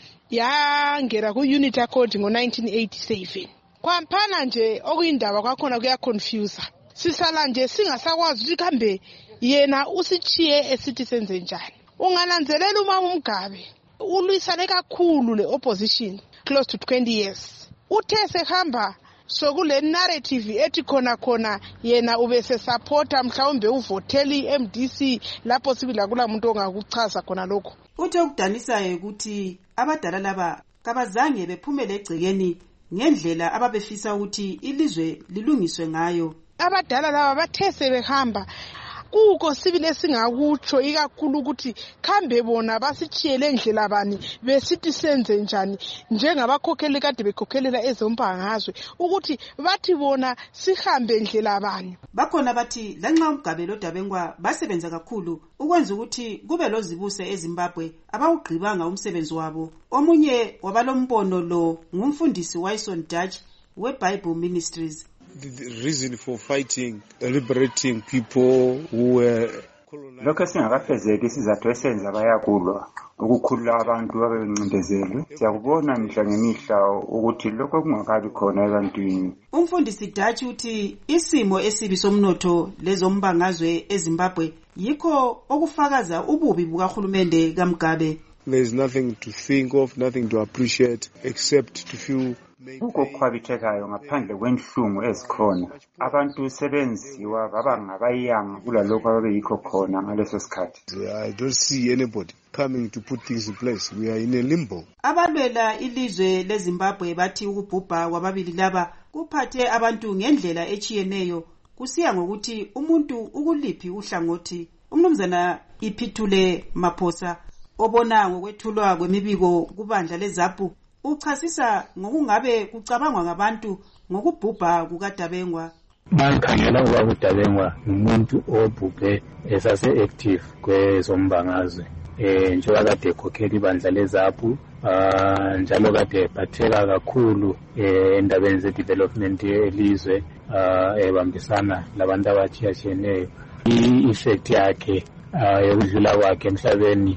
yangera ku-unit accord ngo-nineteen eighty-seven. Kwampana nje okuyindaba kwakhona kuyaconfuse. Sisala nje singasakwazi ukuthi kambe yena usichiye esithi senze njani. Ungananzelela uMama Mugabe ulwisane kakhulu le opposition close to twenty years. Uthe sehamba sokule narrative ethi khona khona yena ubese supporta mhlawumbe uvoteli M D C lapho sibila kula muntu ongakuchaza khona lokho. Uthe ukudanisayo ukuthi abadala laba kabazange bephumele egcekeni ngendlela ababefisa ukuthi ilizwe lilungiswe ngayo. Abadala laba bathe sebehamba kuko sibile singakutsho ikakhulu ukuthi khambe bona basithiyele endlela bani besithi senze njani njengabakhokheli kade bekhokhelela ezombangazwe ukuthi bathi bona sihambe endlela bani. Bakhona bathi lanxa uMgabe loDabengwa basebenza kakhulu ukwenza ukuthi kube lozibuse eZimbabwe abawugqibanga umsebenzi wabo. Omunye wabalombono lo ngumfundisi Wyson Dutch weBible Ministries. The, the reason for fighting, liberating people who were lokho singakafezeki isizathu esenza bayakulwa ukukhulula abantu ababencindezelwe. Siyakubona mihla ngemihla ukuthi lokho kungakabi khona ebantwini. Umfundisi Dutch uthi isimo esibi somnotho lezombangazwe eZimbabwe yikho okufakaza ububi bukahulumende kaMgabe. There is nothing to think of, nothing to appreciate except to feel ukukhwabithekayo ngaphandle kwenhlungu ezikhona. Abantu sebenziwa baba ngabayanga kulalokho ababeyikho khona ngaleso sikhathi. I don't see anybody coming to put things in place. We are in a limbo. Abalwela ilizwe leZimbabwe bathi ukubhubha kwababili laba kuphathe abantu ngendlela echiyeneyo kusiya ngokuthi umuntu ukuliphi uhlangothi. Umnumzana Iphithule Maphosa obona ngokwethulwa kwemibiko kubandla leZAPU uchasisa ngokungabe kucabangwa ngabantu ngokubhubha kukaDabengwa. Bakhangela ukuba uDabengwa umuntu obhubhe esase active kwezombangazwe eh njengoba kade ekhokhela ibandla leZAPU uh, njalo kade ephatheka kakhulu eh, endabeni ze-development elizwe uh, ebambisana labantu abatshiyatshiyeneyo. I-effect yakhe uh, yokudlula kwakhe emhlabeni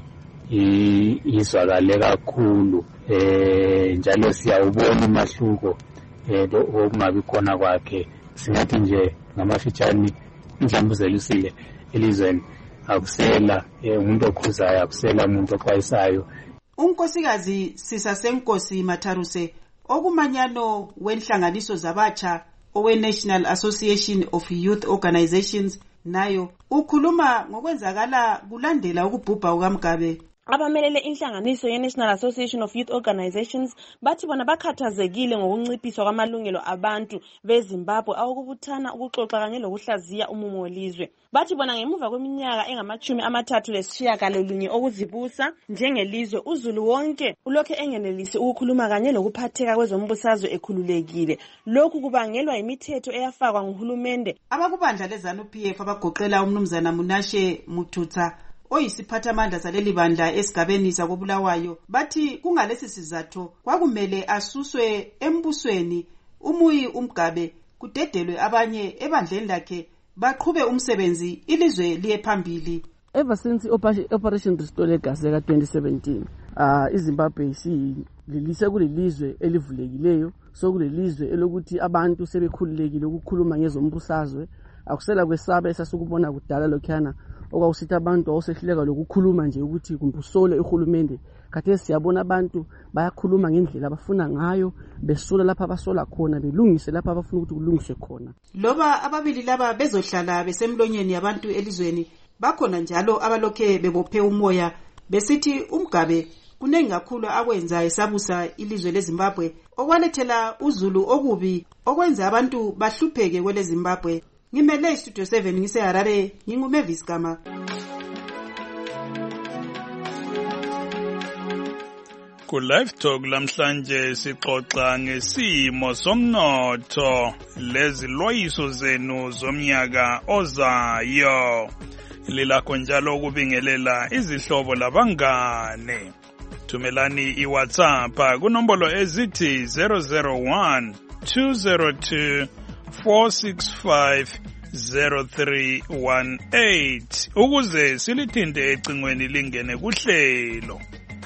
izwakale kakhulu eh, njalo siyawubona umahluko eh, okungabi khona kwakhe. Singathi nje ngamafitshane mhlawumbe uzelusile elizweni akusela umuntu okhuzayo, akusela umuntu oxwayisayo. Unkosikazi Sisa Senkosi Matharuse okumanyano wenhlanganiso zabatsha owe-National Association of Youth Organizations nayo ukhuluma ngokwenzakala kulandela ukubhubha kukaMgabe. Abamelele inhlanganiso ye-National Association of Youth Organizations bathi bona bakhathazekile ngokunciphiswa kwamalungelo abantu beZimbabwe awukubuthana ukuxoxa kanye lokuhlaziya umumo welizwe. Bathi bona ngemuva kweminyaka engamachumi amathathu lesishiyagalolunye okuzibusa njengelizwe uZulu wonke ulokhe engenelisi ukukhuluma kanye lokuphatheka kwezombusazwe ekhululekile. Lokhu kubangelwa imithetho eyafakwa nguhulumende. Abakubandla leZANU-P F abagoqela umnumzana Munashe Mututsa oyisiphathamandla saleli bandla esigabeni sakobulawayo bathi kungalesi sizathu kwakumele asuswe embusweni umuyi uMgabe kudedelwe abanye ebandleni lakhe baqhube umsebenzi ilizwe liye phambili. Ever since Operation Restore Legacy ka twenty seventeen uh, iZimbabwe sililise kulelizwe elivulekile sokulelizwe elokuthi abantu sebekhululekile ukukhuluma ngezombusazwe akusela kwesaba esasukubona kudala lokhana okwawusithi abantu awusehluleka lokukhuluma nje ukuthi kumbusole uhulumende. Khathesi siyabona abantu bayakhuluma ngendlela abafuna ngayo besola lapha abasola khona belungise lapha abafuna ukuthi kulungiswe khona. Loba ababili laba bezohlala besemlonyeni yabantu elizweni bakhona njalo abalokhe bebophe umoya besithi uMgabe kunengi kakhulu akwenza esabusa ilizwe leZimbabwe okwalethela uZulu okubi okwenza abantu bahlupheke kwele Zimbabwe. Ngimele Studio seven ngise Harare nginguMavis Gama. Ku Live Talk lamhlanje sixoxa ngesimo somnotho leziloyiso zenu zomnyaka ozayo. Lilakho njalo ukubingelela izihlobo labangane. Thumelani iWhatsApp kunombolo ezithi zero zero one two zero two four six five zero three one eight ukuze silithinte ecingweni lingene kuhlelo.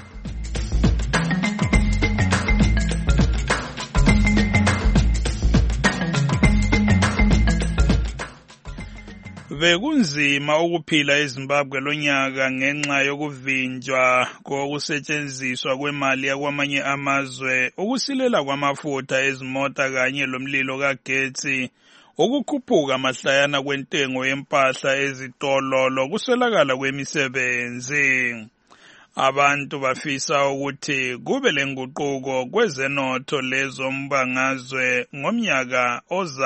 Bekunzima ukuphila eZimbabwe lonyaka ngenxa yokuvinjwa kokusetshenziswa kwemali yakwamanye amazwe, ukusilela kwamafutha ezimota kanye lomlilo kagetsi, ukukhuphuka mahlayana kwentengo yempahla ezitolo lokuswelakala kwemisebenzi. Abantu bafisa ukuthi kube lenguquko kwezenotho lezombangazwe ngomnyaka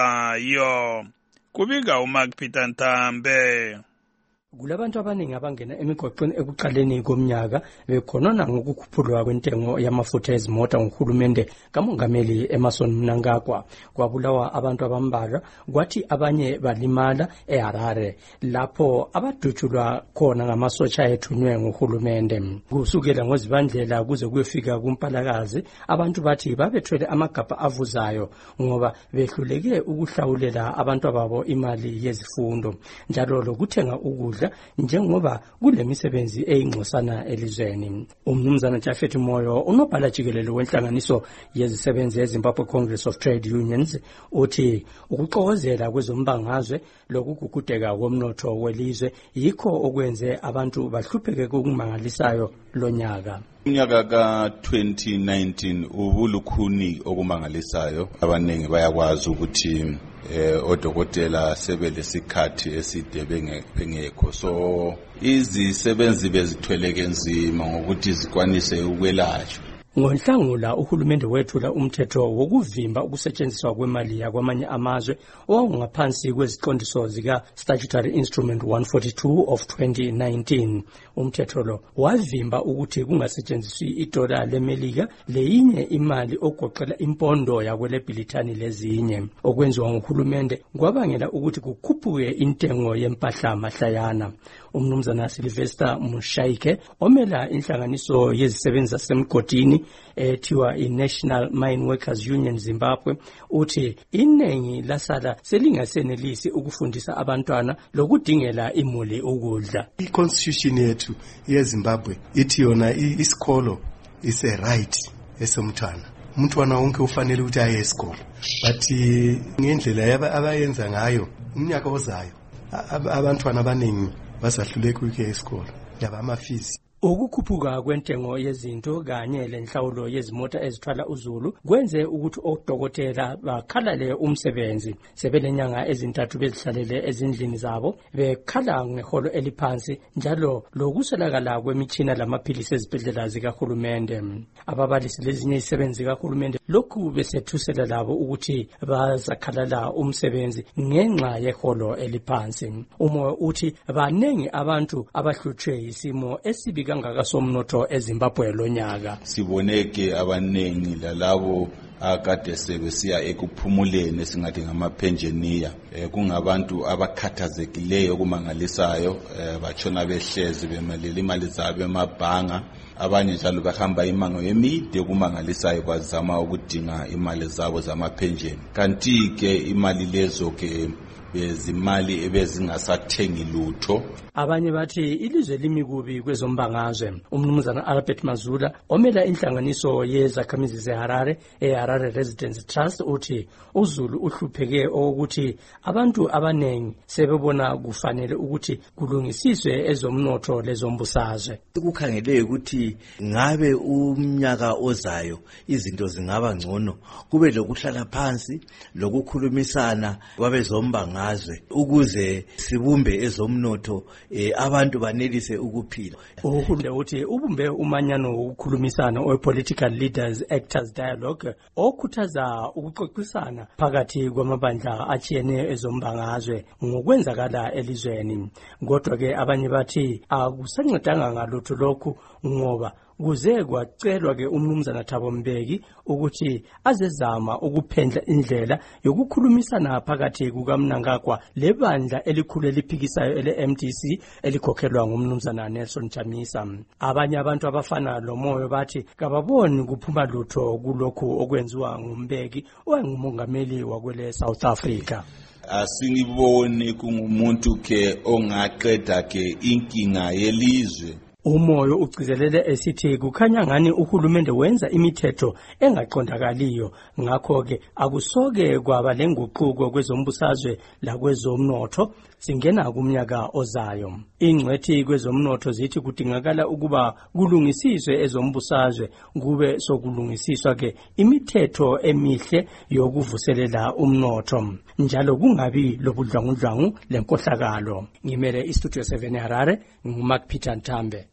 ozayo. Kubika uMark Peter Ntambe. Kulabantu abaningi abangena emigoqweni ekuqaleni komnyaka bekhonona ngokukhuphulwa kwentengo yamafutha ezimota nguhulumende kamongameli Emmerson Mnangagwa. Kwabulawa abantu abambalwa kwathi abanye balimala eHarare lapho abadutshulwa khona ngamasotsha ethunywe nguhulumende. Kusukela ngozibandlela kuze kuyefika kuMpalakazi abantu bathi babethwele amagabha avuzayo ngoba behluleke ukuhlawulela abantu ababo imali yezifundo njalo lokuthenga ukudla njengoba kulemisebenzi eyingxosana elizweni. Umnumzana Jafet Moyo unobhala jikelele wenhlanganiso yezisebenzi eZimbabwe Congress of Trade Unions uthi ukuxokozela kwezombangazwe lokugugudeka komnotho welizwe yikho okwenze abantu bahlupheke kokumangalisayo lonyaka. Unyaka ka twenty nineteen ubulukhuni okumangalisayo, abaningi bayakwazi ukuthi eh odokotela sebelesikhathi eside bengekho, so izisebenzi bezithweleke nzima ngokuthi zikwanise ukwelashwa. Ngonhlangula uhulumende wethula umthetho wokuvimba ukusetshenziswa kwemali yakwamanye amazwe owawungaphansi kweziqondiso zika Statutory Instrument one forty-two of twenty nineteen. Umthetho lo wavimba ukuthi kungasetshenziswi idola leMelika leyinye imali ogoqela impondo yakwele Britani lezinye. Okwenziwa nguhulumende kwabangela ukuthi kukhuphuke intengo yempahla mahlayana. umnumzana Sylvester Mushaike omela inhlanganiso yezisebenzi zasemgodini ethiwa i-National Mine Workers Union Zimbabwe uthi iningi lasala selingasenelisi ukufundisa abantwana lokudingela imuli ukudla. I-constitution yethu yeZimbabwe ithi yona isikolo is a right esomntwana. Umntwana wonke ufanele ukuthi aye esikolo. But ngendlela abayenza ngayo umnyaka ozayo abantwana abaningi basahluleka ukuya esikolo yaba ama-fees. Ukukhuphuka kwentengo yezinto kanye lenhlawulo yezimota ezithwala uzulu kwenze ukuthi odokotela bakhalale umsebenzi. Sebelenyanga ezintathu bezihlalele ezindlini zabo bekhala ngeholo eliphansi njalo lokuswelakala kwemitshina lamaphilisi ezibhedlela zikahulumende. Ababalisi lezinye izisebenzi zikahulumende lokhu besethusela labo ukuthi bazakhalala umsebenzi ngenxa yeholo eliphansi. Umoya uthi banengi abantu abahlutshwe isimo esibi ngakasomnotho eZimbabwe lonyaka. Siboneke abanengi lalabo akade sebesiya ekuphumuleni singathi ngamapenjeniya kungabantu abakhathazekileyo kumangalisayo batshona behlezi bemalele imali zabo emabhanga abanye njalo bahamba imango emide kumangalisayo bazama ukudinga imali zabo zamapenjeni kanti ke imali lezo ke bezimali ebezingasathengi lutho. Abanye bathi ilizwe limikubi kwezombangazwe. Umnumzana Albert Mazula omela inhlanganiso yezakhamizi zeHarare eHarare Residence Trust uthi uZulu uhlupheke ukuthi abantu abanengi sebebona kufanele ukuthi kulungisiswe ezomnotho lezombusazwe. Ukukhangele ukuthi ngabe umnyaka ozayo izinto zingaba ngcono kube lokuhlala phansi lokukhulumisana kwabezombangazwe ukuze sibumbe ezomnotho eh, abantu banelise ukuphila. Uhulumende uthi ubumbe umanyano wokukhulumisana we-Political Leaders Actors Dialogue okhuthaza ukuxoxisana phakathi kwamabandla atshiyeneyo ezombangazwe ngokwenzakala elizweni. Kodwa ke abanye bathi akusancedanga ngalutho lokhu ngoba kuze kwacelwa ke umnumzana Thabo Mbeki ukuthi azezama ukuphendla indlela yokukhulumisana phakathi kukaMnangagwa lebandla elikhulu eliphikisayo ele-M D C elikhokhelwa ngumnumzana Nelson Chamisa. Abanye abantu abafana lomoyo bathi kababoni kuphuma lutho kulokhu okwenziwa nguMbeki owayengumongameli wakwele South Africa. Asingiboni kungumuntu ke ongaqeda ke inkinga yelizwe. Umoyo ucizelele esithi kukhanya ngani uhulumende wenza imithetho engaqondakaliyo ngakho ke akusoke kwaba lenguquko kwezombusazwe la kwezomnotho singena kumnyaka ozayo. Ingcwethi kwezomnotho zithi kudingakala ukuba kulungisiswe ezombusazwe kube sokulungisiswa ke imithetho emihle yokuvuselela umnotho njalo kungabi lobudlwangudlwangu lenkohlakalo. Ngimele iStudio seven Harare nguMark Peter Ntambe.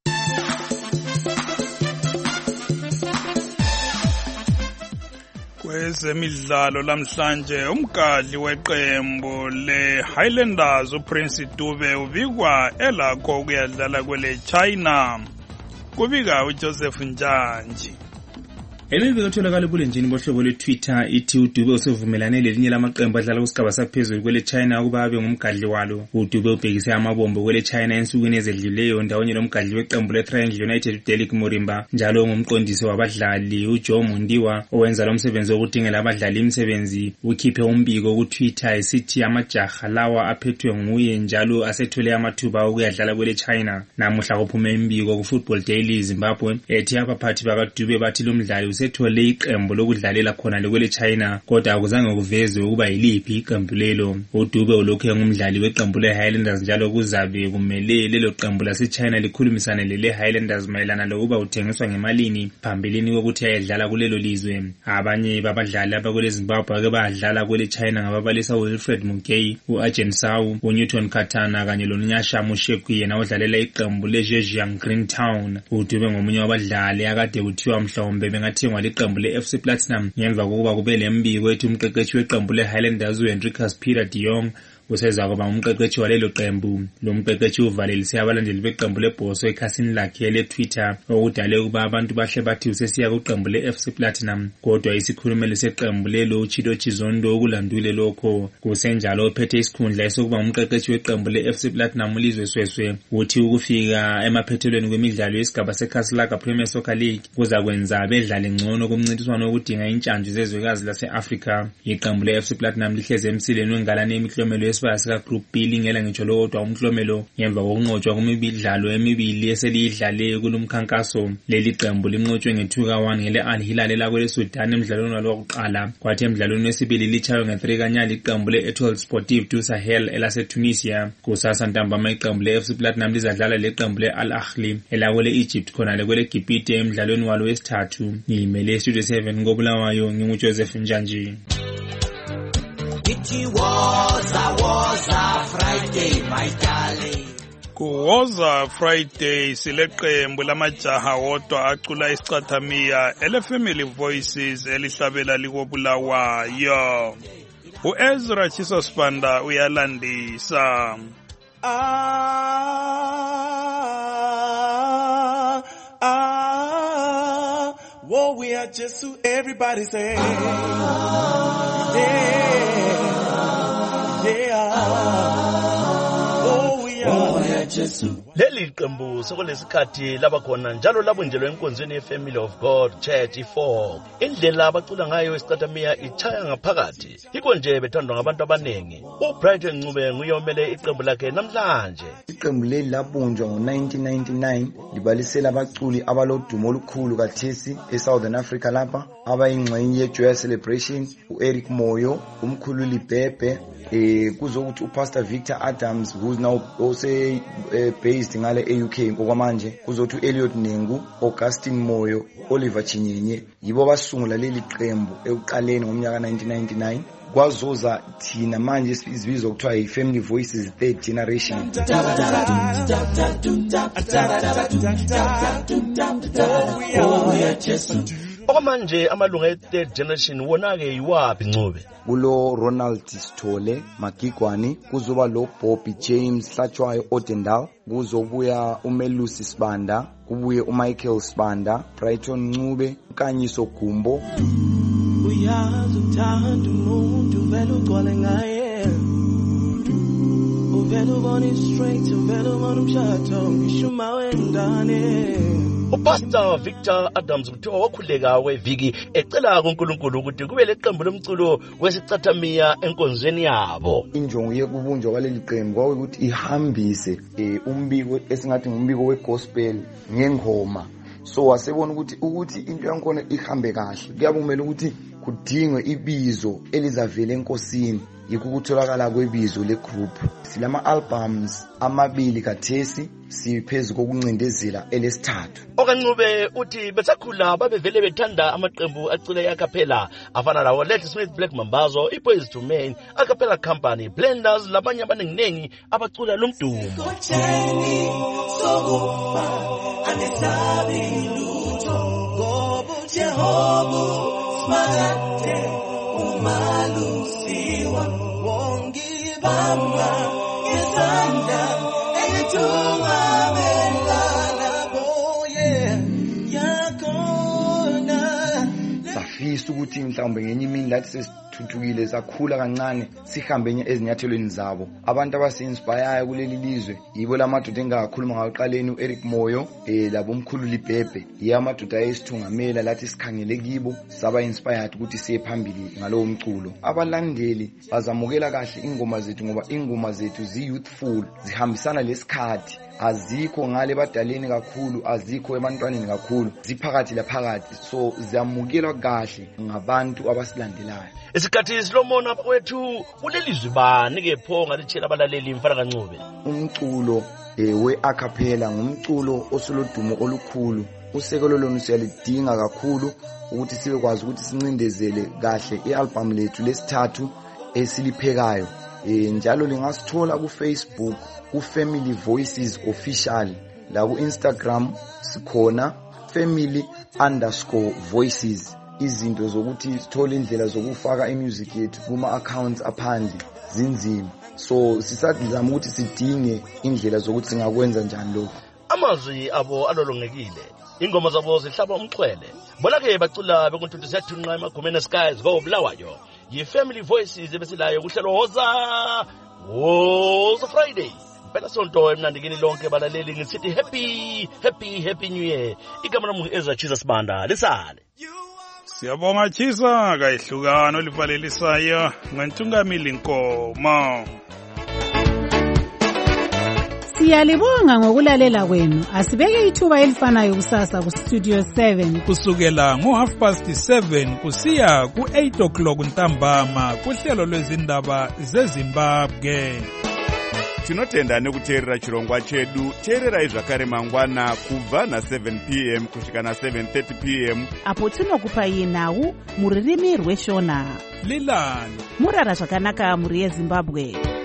Kwezemidlalo lamhlanje umgadli weqembu le-Highlanders uPrince Dube ubikwa elakho ukuyadlala kwele China. Kubika uJoseph Njanji. Elivike kutholakala kulenjini bohlobo lweTwitter ithi uDube usevumelane lelinye lamaqembu adlala kusigaba saphezulu kwele China ukuba abe ngumgadli walo. uDube ubhekise amabombo kwele China ensukwini ezedluleyo ndawonye lomgadli weqembu leTriangle United uDerek Morimba njalo ngumqondisi wabadlali uJoe Mundiwa owenza lo msebenzi wokudingela abadlali imisebenzi ukhiphe umbiko kuTwitter esithi amajaha lawa aphethwe nguye njalo asethole amathuba okuyadlala kwele China. Namuhla kuphume imbiko kuFootball Daily Zimbabwe ethi abaphathi bakaDube bathi lo mdlali sethole iqembu lokudlalela khona lekwele China kodwa akuzange kuvezwe ukuba yiliphi iqembu lelo. uDube ulokhu engumdlali weqembu leHighlanders njalo kuzabe kumele lelo qembu laseChina likhulumisane leleHighlanders mayelana lokuba uthengiswa ngemalini phambilini kokuthi ayedlala kulelo lizwe. Abanye babadlali abakwele Zimbabwe ake badlala kwele China ngababalisa uWilfred Mugay, uArjen Sau, uNewton Katana kanye loNyasha Musheku yena odlalela iqembu leZhejiang Greentown. uDube ngomunye wabadlali akade kuthiwa mhlawumbe bengathi ngwaliqembu le-F C Platinum ngemva kokuba kube lembiko ethi umqeqeshi weqembu le-Highlanders uHenricus Peter de Jong useza kuba umqeqeshi walelo qembu. Lo mqeqeshi uvalelise abalandeli beqembu leBhoso ekhasini lakhe le-Twitter okudale ukuba abantu bahle bathi usesiya kuqembu le-F C Platinum, kodwa isikhulumeli seqembu lelo uChido Chizondo okulandule lokho. Kusenjalo ophethe isikhundla esokuba umqeqeshi weqembu le-F C Platinum uLizwe Sweswe uthi ukufika emaphethelweni kwemidlalo yesigaba seKhasilaka Premier Soccer League kuza kwenza bedlale ngcono kumncintiswano wokudinga intshantshi zezwekazi lase-Afrika. Iqembu le-F C Platinum lihleze emsileni wengalane yemiklomelo yesibaya sika-Group B lingela ngitsho lodwa umklomelo ngemva kokunqotshwa kwemidlalo emibili eseliyidlale kulomkhankaso. Leli qembu linqotshwe nge-two ka one ngele Al Hilal lakwele Sudan emidlalweni walo wokuqala, kwathi emidlalweni wesibili lichaywe nge-three kanyali iqembu le-Etoile Sportive du Sahel elase-Tunisia. Kusasa ntambama iqembu le-F C Platinum lizadlala leqembu le-Al Ahly elakwele Egypt khonale kwele Gibhite emidlalweni walo wesithathu. Ngimele Studio seven ngobulawayo nginguJoseph Njanji. It was a was a Friday, my darling. Kuwoza Friday sileqembu lamajaha wodwa acula isicathamiya ele Family Voices elihlabela likobulawayo. uEzra Chiso Spanda uyalandisa. Ah, ah, whoa, we are just to everybody say, ah, yeah, yeah, oh, we are, oh, we are just to. Leli qembu sokulesikhathi labakhona njalo labunjelwe enkonzweni yeFamily of God Church ifour. Indlela abacula ngayo isicathamiya ichaya ngaphakathi. Yikho nje bethandwa ngabantu abanengi. uBrighton Ncube nguyomele iqembu lakhe namhlanje. Iqembu leli labunjwa ngo nineteen ninety-nine libalisela abaculi abalodumo olukhulu kathesi eSouthern Africa lapha abayingxenye yeJoy Celebration, uEric Moyo, umkhululi Bhebhe, eh kuzokuthi uPastor Victor Adams who's now also uh, based ngale e-U K okwamanje, kuzothi uElliot Nengu, Augustine Moyo, Oliver Chinyenye. Yibo basungula leli qembu ekuqaleni ngomnyaka nineteen ninety-nine. Kwazoza thina manje isibizwa kuthiwa yiFamily Voices third generation. Okwamanje amalunga e-third generation wona-ke yiwapi Ncube? Kulo Ronald Sithole Magigwani, kuzoba lo Bobby James Hlatshwayo Odendal, kuzobuya uMelusi Sibanda, kubuye uMichael Sibanda, Brighton Ncube, Kanyiso Gumbo. Uyazuthanda umuntu vele ugcwale ngaye, uvele ubone straight, uvele ubone umshado ngisho uma wendane. uPastor Victor Adams kuthiwa wakhuleka weviki ecela kuNkulunkulu ukuthi kube leqembu lomculo wesicathamiya enkonzweni yabo. Injongo yekubunjwa kwaleli qembu kwawukuthi ihambise umbiko esingathi ngumbiko wegospel ngengoma. So wasebona ukuthi ukuthi into yakhona ihambe kahle kuyabumela ukuthi kudingwe ibizo elizavela enkosini, yikho ukutholakala kwebizo legroup. Silama albums amabili kathesi siphezulu kokuncindezela elesithathu. Okancube uthi besakhula babevele bethanda amaqembu acule yakapela afana lawo Letty Smith Black Mambazo, iBoys to Men, Acapella Company, Blenders labanye abaningi abacula lomdumo. Safisa ukuthi mhlawumbe ngenye imini lathi sesithuthukile sakhula kancane sihambe ezinyathelweni zabo. Abantu abasi-inspire kuleli lizwe yibo lamadoda engakhuluma ngaqaleni uEric Moyo eh labo umkhululi Bhebhe, yamadoda ayesithungamela lathi sikhangele kibo saba inspired ukuthi siye phambili ngalowo mculo. Abalandeli bazamukela kahle ingoma zethu ngoba ingoma zethu zi-youthful, zihambisana lesikhathi, azikho ngale badaleni kakhulu, azikho ebantwaneni kakhulu, ziphakathi laphakathi, so ziyamukelwa kahle ngabantu abasilandelayo. Isikhathi silomona kwethu kulelizwe bani ke pho ngalitshela abalaleli mfana kaNcube? Umculo eh we-acapella ngumculo osolodumo olukhulu. Usekelo lona siyalidinga kakhulu ukuthi sibe kwazi ukuthi sincindezele kahle i-album lethu lesithathu esiliphekayo. Eh njalo lingasithola ku Facebook uFamily Voices Official, la ku Instagram sikhona family underscore voices. Izinto zokuthi sithole indlela zokufaka imusic yethu kuma accounts aphandle zinzima, so sisazama ukuthi sidinge indlela zokuthi singakwenza njani lokho. Amazwi abo alolongekile, ingoma zabo zihlaba umxhwele. Bona-ke bacula bekuntuthi siyathunqa emagumeni skies go Bulawayo. Yi-Family Voices ebesilayo kuhlelo Woza Woza Friday. Phela sonto emnandikini lonke balaleli ngisithi happy happy happy new year. Igama lami Ezra Chisa Sibanda lisale. Siyabonga Chisa kayihlukano livalelisayo ngentungamili Nkomo. Siyalibonga ngokulalela kwenu. Asibeke ithuba elifanayo kusasa ku Studio seven kusukela ngo half past seven kusiya ku eight o'clock ntambama kuhlelo lwezindaba zeZimbabwe. Tinotenda nekuteerera chirongwa chedu. Teererai zvakare mangwana kubva na seven p m kusvika na seven thirty p m apo tinokupai nhau muririmi rweshona. Lilani murara zvakanaka muri yeZimbabwe.